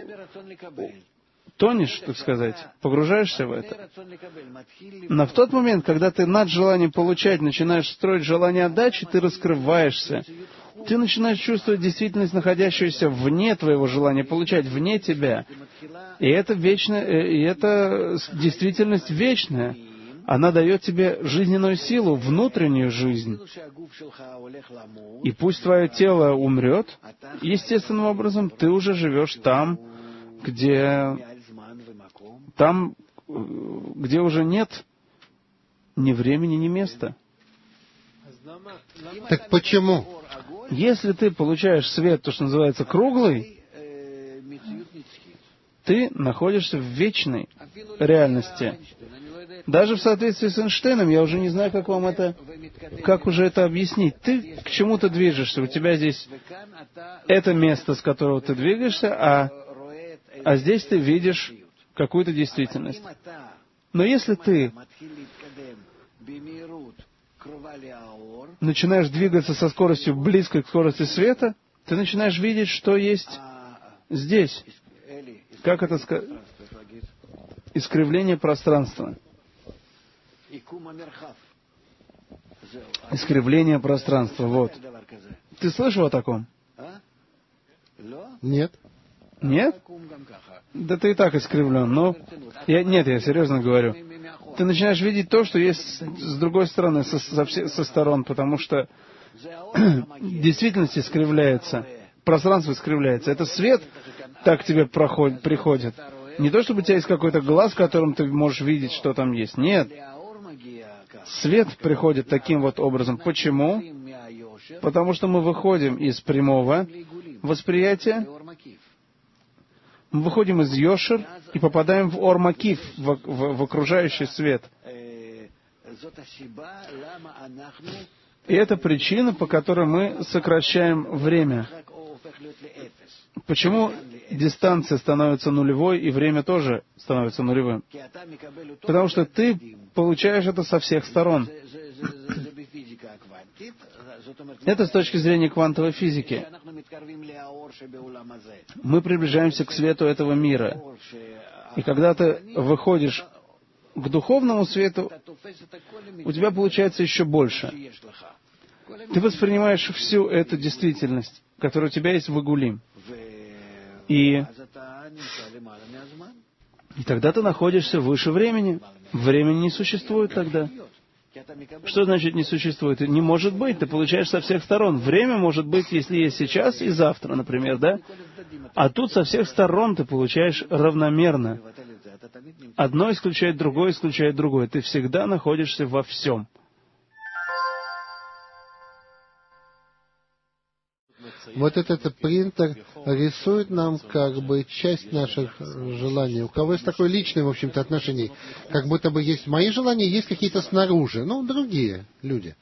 тонешь, так сказать, погружаешься в это. Но в тот момент, когда ты над желанием получать начинаешь строить желание отдачи, ты раскрываешься. Ты начинаешь чувствовать действительность, находящуюся вне твоего желания получать, вне тебя. И это действительность вечная. Она дает тебе жизненную силу, внутреннюю жизнь. И пусть твое тело умрет, естественным образом ты уже живешь там, где уже нет ни времени, ни места. Так почему? Если ты получаешь свет, то, что называется, круглый, ты находишься в вечной реальности. Даже в соответствии с Эйнштейном, я уже не знаю, как уже это объяснить. Ты к чему-то движешься, у тебя здесь это место, с которого ты двигаешься, а здесь ты видишь какую-то действительность. Но если ты начинаешь двигаться со скоростью близкой к скорости света, ты начинаешь видеть, что есть здесь. Как это сказать? Искривление пространства. Искривление пространства, вот. Ты слышал о таком? Нет. Нет? Да ты и так искривлен. Но я серьезно говорю. Ты начинаешь видеть то, что есть с другой стороны, со сторон, потому что действительность искривляется, пространство искривляется. Это свет так к тебе приходит. Не то, чтобы у тебя есть какой-то глаз, которым ты можешь видеть, что там есть. Нет. Свет приходит таким вот образом. Почему? Потому что мы выходим из прямого восприятия, мы выходим из Йошер и попадаем в Ор-Макиф, в окружающий свет. И это причина, по которой мы сокращаем время. Почему дистанция становится нулевой и время тоже становится нулевым? Потому что ты получаешь это со всех сторон. Это с точки зрения квантовой физики. Мы приближаемся к свету этого мира. И когда ты выходишь к духовному свету, у тебя получается еще больше. Ты воспринимаешь всю эту действительность, которая у тебя есть в Игулим. И тогда ты находишься выше времени. Времени не существует тогда. Что значит не существует? Не может быть, ты получаешь со всех сторон. Время может быть, если есть сейчас и завтра, например, да? А тут со всех сторон ты получаешь равномерно. Одно исключает другое, исключает другое. Ты всегда находишься во всем. вот этот принтер рисует нам как бы часть наших желаний. У кого есть такое личное, в общем-то, отношение, как будто бы есть мои желания, есть какие-то снаружи, другие люди.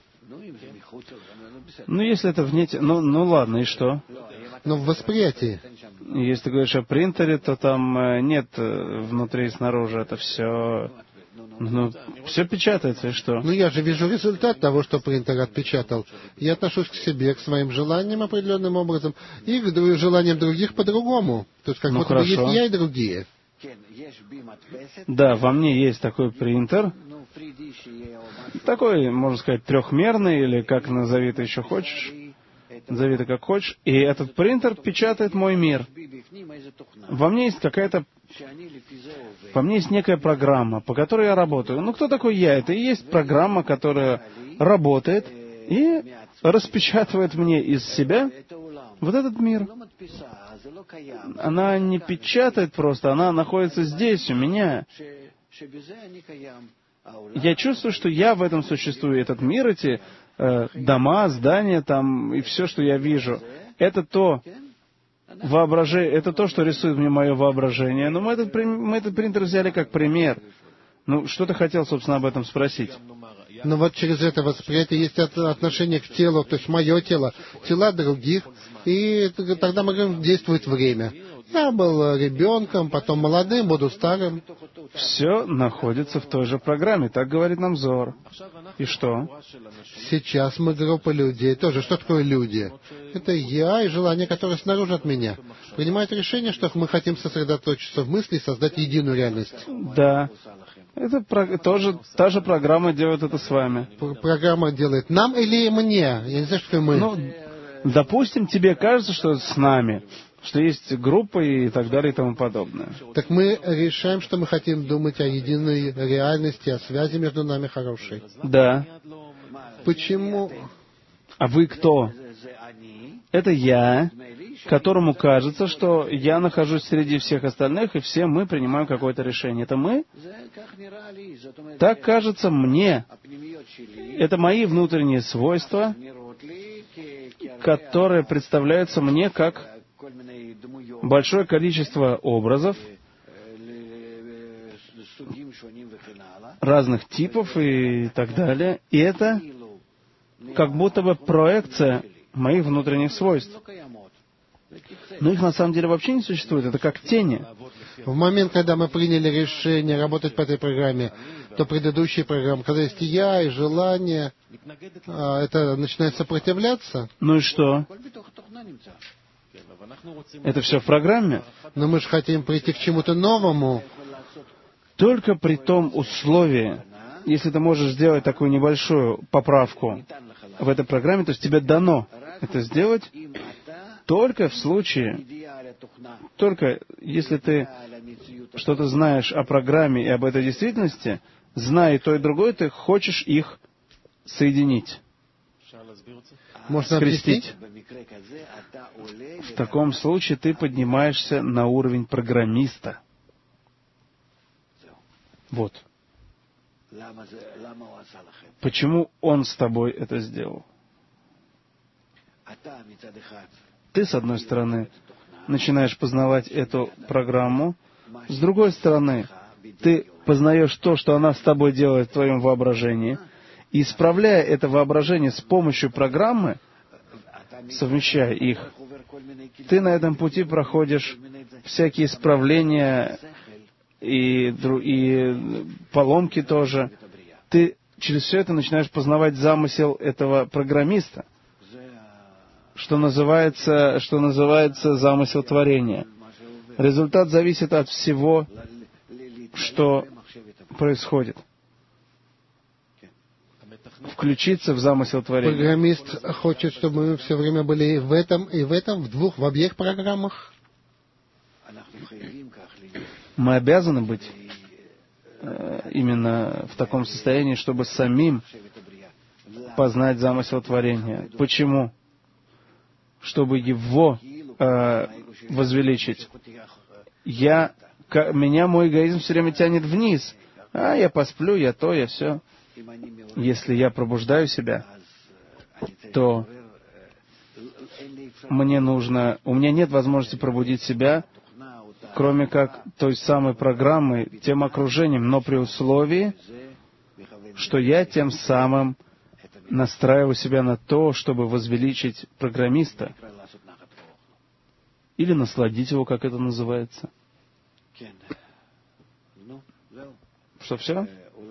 Если это вне... Ну ладно, и что? Но в восприятии. Если ты говоришь о принтере, то там нет внутри и снаружи, это все... все печатается, и что? Я же вижу результат того, что принтер отпечатал. Я отношусь к себе, к своим желаниям определенным образом, и к желаниям других по-другому. То есть как будто бы есть я и другие. Да, во мне есть такой принтер, такой, можно сказать, трехмерный, или как назови ты еще хочешь, назови ты как хочешь, и этот принтер печатает мой мир. Во мне есть некая программа, по которой я работаю. Кто такой я? Это и есть программа, которая работает и распечатывает мне из себя вот этот мир. Она не печатает просто, она находится здесь, у меня. Я чувствую, что я в этом существую. Этот мир, эти дома, здания там, и все, что я вижу, это то воображение, это то, что рисует мне мое воображение. Но мы этот принтер взяли как пример. Что ты хотел, собственно, об этом спросить? Через это восприятие есть отношение к телу, то есть мое тело, тела других, и тогда мы говорим, действует время. Я был ребенком, потом молодым, буду старым. Все находится в той же программе, так говорит нам Зоар. И что? Сейчас мы группа людей. Тоже, что такое люди? Это я и желание, которое снаружи от меня. Принимает решение, что мы хотим сосредоточиться в мысли и создать единую реальность. Да. Это тоже та же программа делает это с вами. Программа делает нам или мне? Я не знаю, что мы. Допустим, тебе кажется, что это с нами, что есть группа и так далее и тому подобное. Так мы решаем, что мы хотим думать о единой реальности, о связи между нами хорошей. Да. Почему? А вы кто? Это я, которому кажется, что я нахожусь среди всех остальных, и все мы принимаем какое-то решение. Это мы? Так кажется мне. Это мои внутренние свойства, которые представляются мне как большое количество образов, разных типов и так далее. И это как будто бы проекция моих внутренних свойств. Но их на самом деле вообще не существует. Это как тени. В момент, когда мы приняли решение работать по этой программе, то предыдущие программы, когда есть я и желание, это начинает сопротивляться. Ну и что? Это все в программе. Но мы же хотим прийти к чему-то новому. Только при том условии, если ты можешь сделать такую небольшую поправку в этой программе, то есть тебе дано это сделать только в случае, только если ты что-то знаешь о программе и об этой действительности, зная и то, и другое, ты хочешь их соединить, Можно скрестить. В таком случае ты поднимаешься на уровень программиста. Вот. Почему он с тобой это сделал? Ты, с одной стороны, начинаешь познавать эту программу, с другой стороны, ты познаешь то, что она с тобой делает в твоем воображении, и исправляя это воображение с помощью программы, совмещая их, ты на этом пути проходишь всякие исправления и поломки тоже. Ты через все это начинаешь познавать замысел этого программиста, что называется замысел творения. Результат зависит от всего, что происходит. Включиться в замысел творения. Программист хочет, чтобы мы все время были и в этом, в обеих программах. Мы обязаны быть именно в таком состоянии, чтобы самим познать замысел творения. Почему? Чтобы его возвеличить. Меня мой эгоизм все время тянет вниз. Я посплю, я то, я все. Если я пробуждаю себя, то у меня нет возможности пробудить себя, кроме как той самой программой, тем окружением, но при условии, что я тем самым настраиваю себя на то, чтобы возвеличить программиста или насладить его, как это называется. Что, все?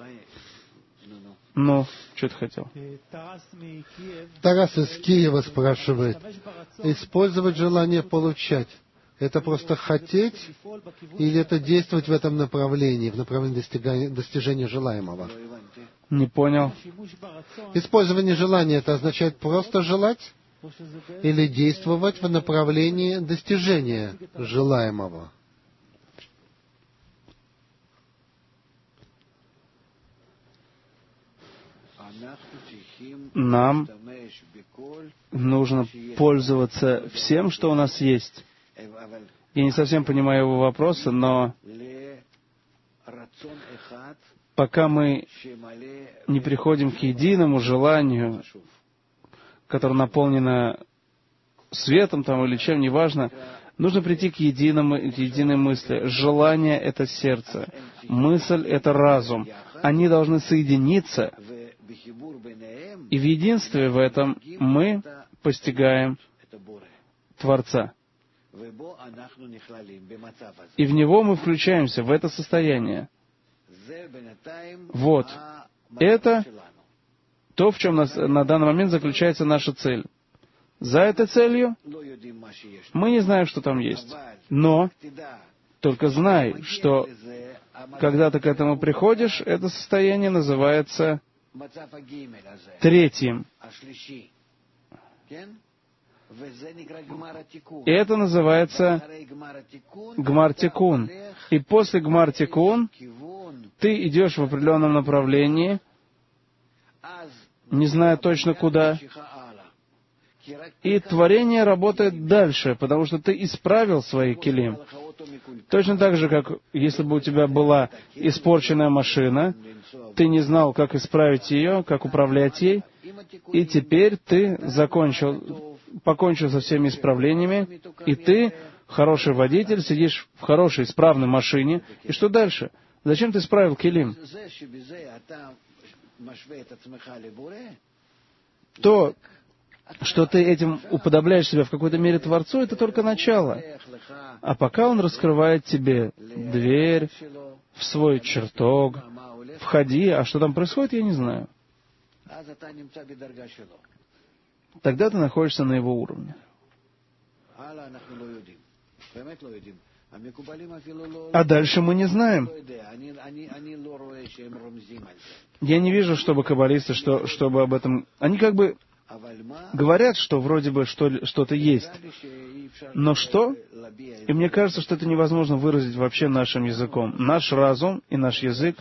Ну, что ты хотел? Тарас из Киева спрашивает, использовать желание получать, это просто хотеть или это действовать в этом направлении, в направлении достижения желаемого? Не понял. Использование желания, это означает просто желать или действовать в направлении достижения желаемого? Нам нужно пользоваться всем, что у нас есть. Я не совсем понимаю его вопроса, но пока мы не приходим к единому желанию, которое наполнено светом там, или чем, неважно, нужно прийти к единой мысли. Желание — это сердце, мысль — это разум. Они должны соединиться, и в единстве в этом мы постигаем Творца. И в него мы включаемся, в это состояние. Вот. Это то, в чем на данный момент заключается наша цель. За этой целью мы не знаем, что там есть. Но только знай, что когда ты к этому приходишь, это состояние называется третьим. И это называется Гмар-Тикун. И после Гмар-Тикун ты идешь в определенном направлении, не зная точно куда, и творение работает дальше, потому что ты исправил свои келим. Точно так же, как если бы у тебя была испорченная машина, ты не знал, как исправить ее, как управлять ей, и теперь ты покончил со всеми исправлениями, и ты, хороший водитель, сидишь в хорошей, исправной машине, и что дальше? Зачем ты исправил келим? То, что ты этим уподобляешь себя в какой-то мере Творцу, это только начало. А пока Он раскрывает тебе дверь в свой чертог, входи, а что там происходит, я не знаю. Тогда ты находишься на Его уровне. А дальше мы не знаем. Я не вижу, чтобы каббалисты, чтобы об этом... Они как бы говорят, что вроде бы что-то есть. Но что? И мне кажется, что это невозможно выразить вообще нашим языком. Наш разум и наш язык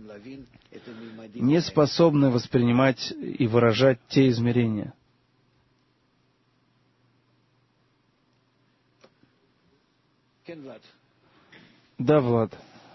не способны воспринимать и выражать те измерения. Да, Влад.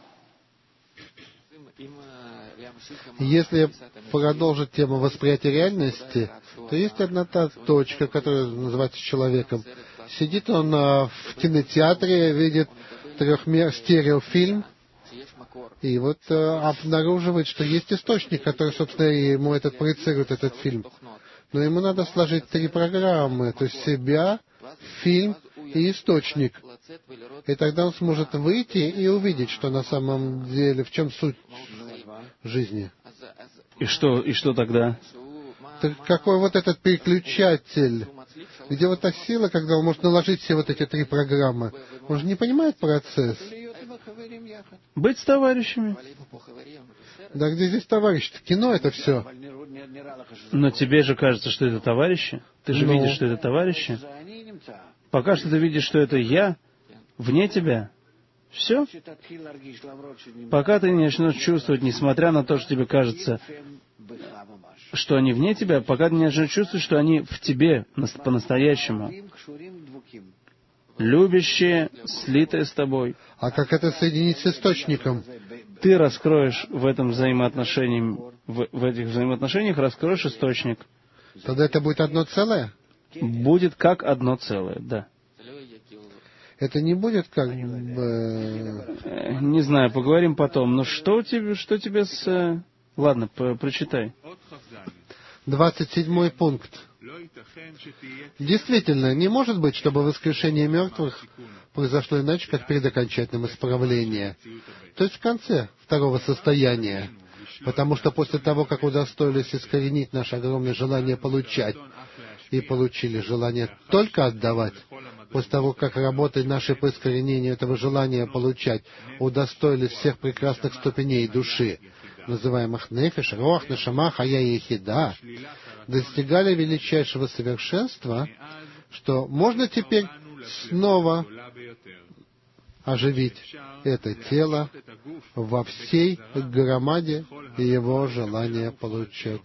Если продолжить тему восприятия реальности, то есть одна та точка, которая называется человеком. Сидит он в кинотеатре, видит стереофильм, и вот обнаруживает, что есть источник, который, собственно, ему проецирует этот фильм. Но ему надо сложить 3 программы, то есть себя, фильм и источник. И тогда он сможет выйти и увидеть, что на самом деле, в чем суть жизни. И что тогда? Так какой вот этот переключатель? Где вот та сила, когда он может наложить все вот эти 3 программы? Он же не понимает процесс. Быть с товарищами. Да где здесь товарищи? Кино это все. Но тебе же кажется, что это товарищи. Ты же видишь, что это товарищи. Пока что ты видишь, что это я, вне тебя. Все. Пока ты не начнешь чувствовать, несмотря на то, что тебе кажется, что они вне тебя, пока ты не начнешь чувствовать, что они в тебе по-настоящему. Любящие, слитые с тобой. А как это соединить с источником? Ты раскроешь в этом взаимоотношении, в этих взаимоотношениях раскроешь источник. Тогда это будет одно целое? будет как одно целое, да. Это не будет как бы... Не знаю, поговорим потом. Но что тебе с... Ладно, прочитай. 27 пункт. Действительно, не может быть, чтобы воскрешение мертвых произошло иначе, как перед окончательным исправлением. То есть в конце второго состояния. Потому что после того, как удостоились искоренить наше огромное желание получать, и получили желание только отдавать, после того, как работой нашей по искоренению этого желания получать, удостоились всех прекрасных ступеней души, называемых нефиш, рох, нешама, хая и хида, достигали величайшего совершенства, что можно теперь снова оживить это тело во всей громаде его желания получать.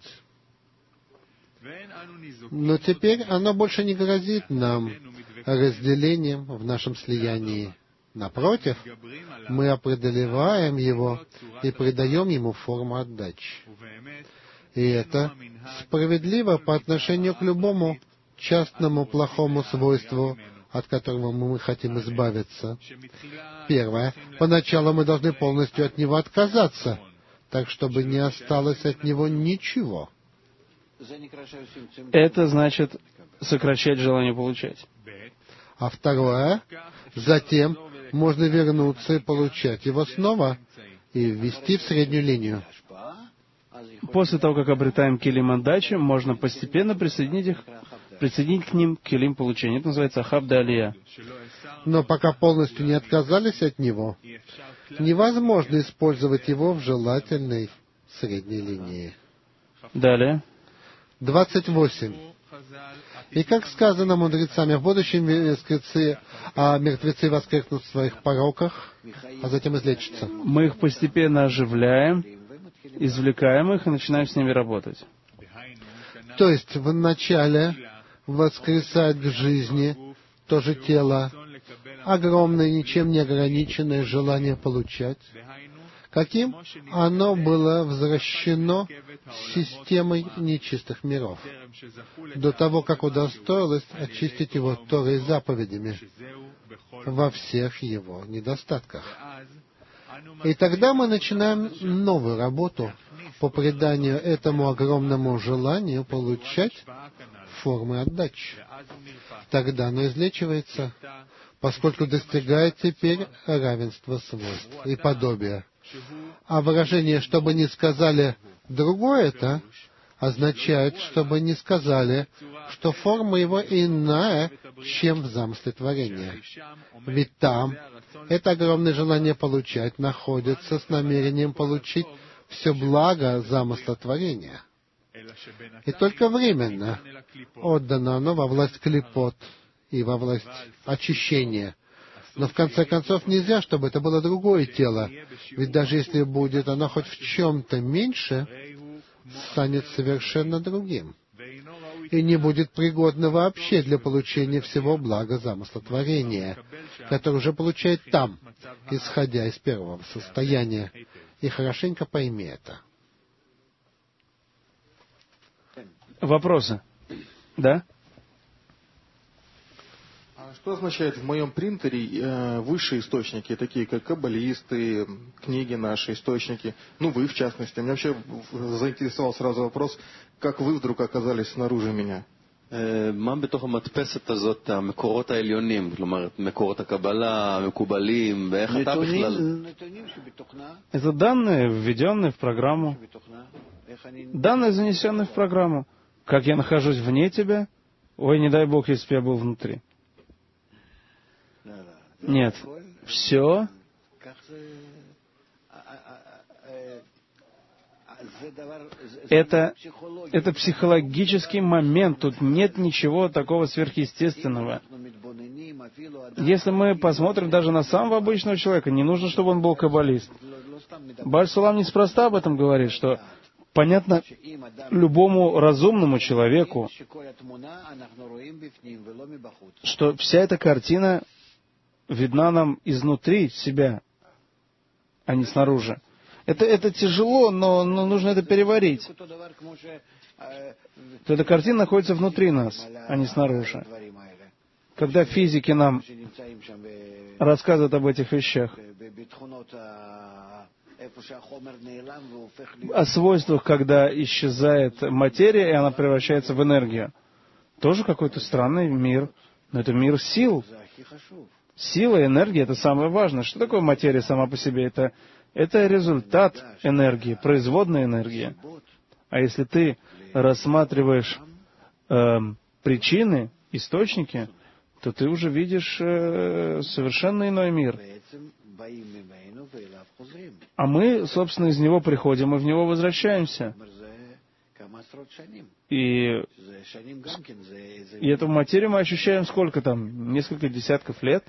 Но теперь оно больше не грозит нам разделением в нашем слиянии. Напротив, мы преодолеваем его и придаем ему форму отдачи. И это справедливо по отношению к любому частному плохому свойству, от которого мы хотим избавиться. Первое. Поначалу мы должны полностью от него отказаться, так чтобы не осталось от него ничего. Это значит сокращать желание получать. А второе. Затем можно вернуться и получать его снова и ввести в среднюю линию. После того, как обретаем килим отдачи, можно постепенно присоединить к ним килим получения. Это называется ахав да алия. Но пока полностью не отказались от него, невозможно использовать его в желательной средней линии. Далее. 28. И как сказано мудрецами, в будущем мертвецы воскреснут в своих пороках, а затем излечатся. Мы их постепенно оживляем, извлекаем их и начинаем с ними работать. То есть вначале воскресает к жизни то же тело, огромное, ничем не ограниченное желание получать, каким оно было возвращено системой нечистых миров, до того, как удостоилось очистить его Торой и заповедями во всех его недостатках. И тогда мы начинаем новую работу по приданию этому огромному желанию получать формы отдачи. Тогда оно излечивается, поскольку достигает теперь равенства свойств и подобия. А выражение «чтобы не сказали другое-то» означает, чтобы не сказали, что форма его иная, чем в замысле творения. Ведь там это огромное желание получать находится с намерением получить все благо замысла творения. И только временно отдано оно во власть клипот и во власть очищения. Но в конце концов нельзя, чтобы это было другое тело, ведь даже если будет оно хоть в чем-то меньше, станет совершенно другим и не будет пригодно вообще для получения всего блага замысла творения, который уже получает там, исходя из первого состояния. И хорошенько пойми это. Вопросы? Да? Что означает в моем принтере высшие источники, такие как каббалисты, книги наши, источники, вы в частности? Меня вообще заинтересовал сразу вопрос, как вы вдруг оказались снаружи меня? מה בתוך המדפסת הזאת, המקורות העליונים, כלומר, מקורות הקבלה, המקובלים, ואיך אתה בכלל? Это данные, введенные в программу. Данные, занесенные в программу. Как я нахожусь вне тебя? Ой, не дай Бог, если бы я был внутри. Нет. Все. Это психологический момент. Тут нет ничего такого сверхъестественного. Если мы посмотрим даже на самого обычного человека, не нужно, чтобы он был каббалист. Бааль Сулам неспроста об этом говорит, что понятно любому разумному человеку, что вся эта картина видна нам изнутри себя, а не снаружи. Это тяжело, но нужно это переварить. то эта картина находится внутри нас, а не снаружи. Когда физики нам рассказывают об этих вещах, о свойствах, когда исчезает материя, и она превращается в энергию, тоже какой-то странный мир. Но это мир сил. Сила и энергия — это самое важное. Что такое материя сама по себе? Это результат энергии, производная энергия. А если ты рассматриваешь причины, источники, то ты уже видишь совершенно иной мир. А мы, собственно, из него приходим и в него возвращаемся. И эту материю мы ощущаем сколько там? Несколько десятков лет.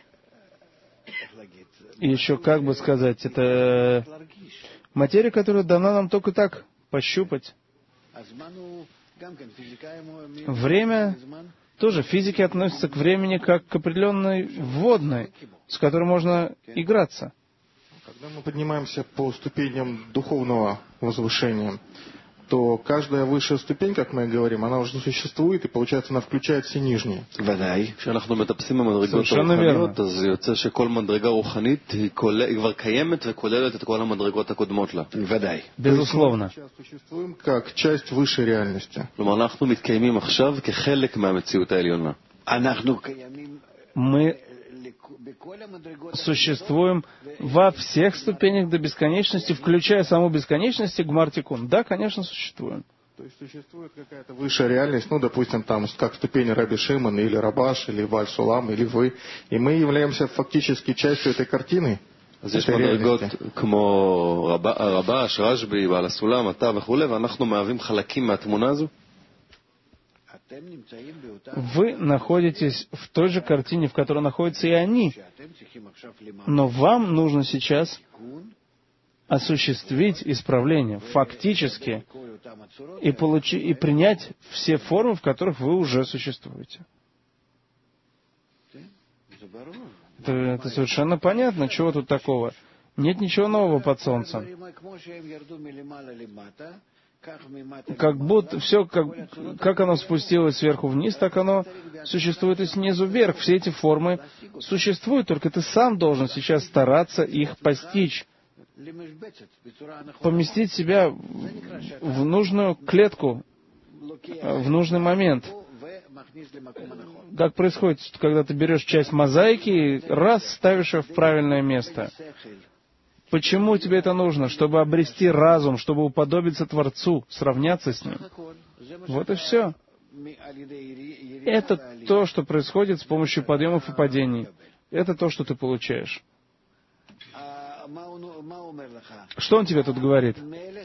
И еще, как бы сказать, это материя, которая дана нам только так, пощупать. Время тоже, физики относятся к времени как к определенной вводной, с которой можно играться. Когда мы поднимаемся по ступеням духовного возвышения, то каждая высшая ступень, как мы говорим, она уже существует, и, получается, она включает все нижние. כשאנחנו מטפסים במדרגות הרוחניות, אז זה יוצא שכל מדרגה רוחנית היא כבר קיימת וכוללת את כל המדרגות הקודמות לה. Безусловно. Существуем как часть высшей реальности. כלומר, אנחנו מתקיימים עכשיו כחלק מהמציאות העליונה. Мы существуем во всех ступенях до бесконечности, включая саму бесконечность и Гмар-Тикун. Да, конечно, существуем. То есть существует какая-то высшая реальность, ну, допустим, там, как ступени Раби Шимон, или Рабаш, или Валь Сулам, или вы, и мы являемся фактически частью этой картины. אז יש מדרגות כמו רבש, רשב"י, בעל הסולם, אתה וכו', ואנחנו מהווים חלקים מהתמונה הזו? Вы находитесь в той же картине, в которой находятся и они. Но вам нужно сейчас осуществить исправление фактически и принять все формы, в которых вы уже существуете. Это совершенно понятно. Чего тут такого? Нет ничего нового под солнцем. Как будто все, как оно спустилось сверху вниз, так оно существует и снизу вверх. Все эти формы существуют, только ты сам должен сейчас стараться их постичь. Поместить себя в нужную клетку, в нужный момент. Как происходит, когда ты берешь часть мозаики и раз ставишь ее в правильное место. Почему тебе это нужно? Чтобы обрести разум, чтобы уподобиться Творцу, сравняться с Ним. Вот и все. Это то, что происходит с помощью подъемов и падений. Это то, что ты получаешь. Что он тебе тут говорит?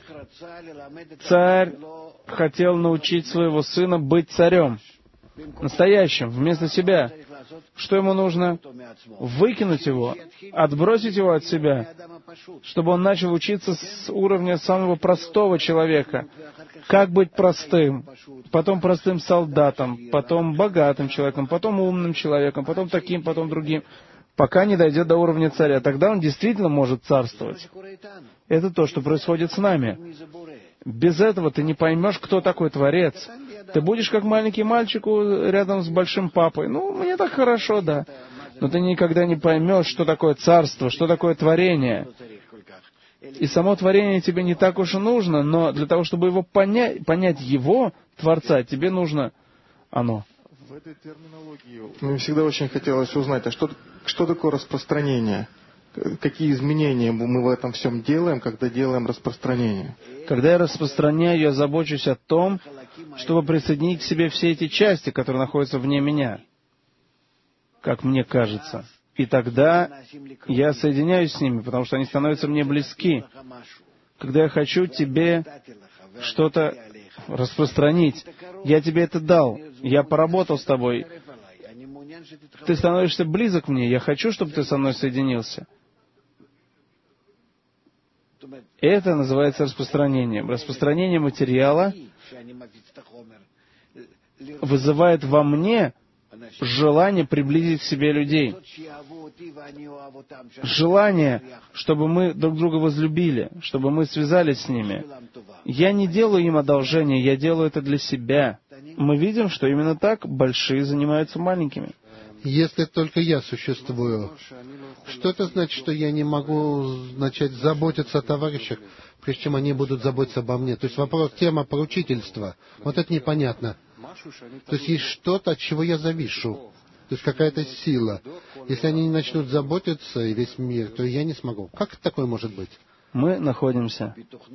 Царь хотел научить своего сына быть царем, настоящим, вместо себя. Что ему нужно? Выкинуть его, отбросить его от себя, чтобы он начал учиться с уровня самого простого человека. Как быть простым, потом простым солдатом, потом богатым человеком, потом умным человеком, потом таким, потом другим, пока не дойдет до уровня царя. Тогда он действительно может царствовать. Это то, что происходит с нами. Без этого ты не поймешь, кто такой Творец. Ты будешь как маленький мальчик рядом с большим папой. Ну, мне так хорошо, да. Но ты никогда не поймешь, что такое царство, что такое творение. И само творение тебе не так уж и нужно, но для того, чтобы его понять его, Творца, тебе нужно оно. В этой терминологии мне всегда очень хотелось узнать, а что такое распространение? Какие изменения мы в этом всем делаем, когда делаем распространение? Когда я распространяю, я забочусь о том, чтобы присоединить к себе все эти части, которые находятся вне меня, как мне кажется. И тогда я соединяюсь с ними, потому что они становятся мне близки. Когда я хочу тебе что-то распространить, я тебе это дал, я поработал с тобой, ты становишься близок мне, я хочу, чтобы ты со мной соединился. Это называется распространением. Распространение материала вызывает во мне желание приблизить к себе людей. Желание, чтобы мы друг друга возлюбили, чтобы мы связались с ними. Я не делаю им одолжение, я делаю это для себя. Мы видим, что именно так большие занимаются маленькими. Если только я существую, что это значит, что я не могу начать заботиться о товарищах, прежде чем они будут заботиться обо мне? То есть вопрос, тема поручительства. Вот это непонятно. То есть есть что-то, от чего я завишу. То есть какая-то сила. Если они не начнут заботиться, и весь мир, то я не смогу. Как такое может быть? Мы находимся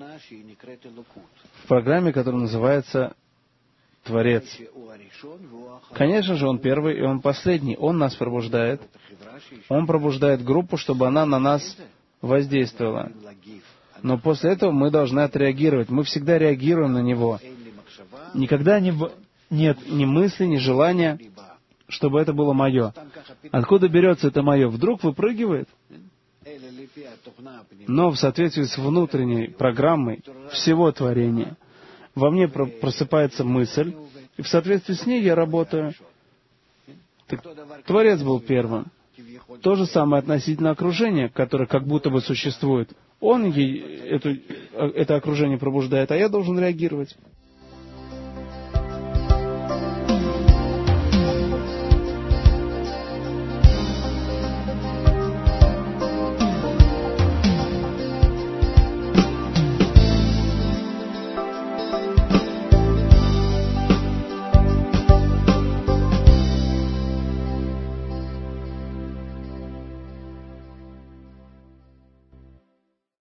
в программе, которая называется Творец. Конечно же, Он первый и Он последний. Он нас пробуждает. Он пробуждает группу, чтобы она на нас воздействовала. Но после этого мы должны отреагировать. Мы всегда реагируем на Него. Никогда нет ни мысли, ни желания, чтобы это было мое. Откуда берется это мое? Вдруг выпрыгивает? Но в соответствии с внутренней программой всего творения, во мне просыпается мысль, и в соответствии с ней я работаю. Так, Творец был первым. То же самое относительно окружения, которое как будто бы существует. Он это окружение пробуждает, а я должен реагировать.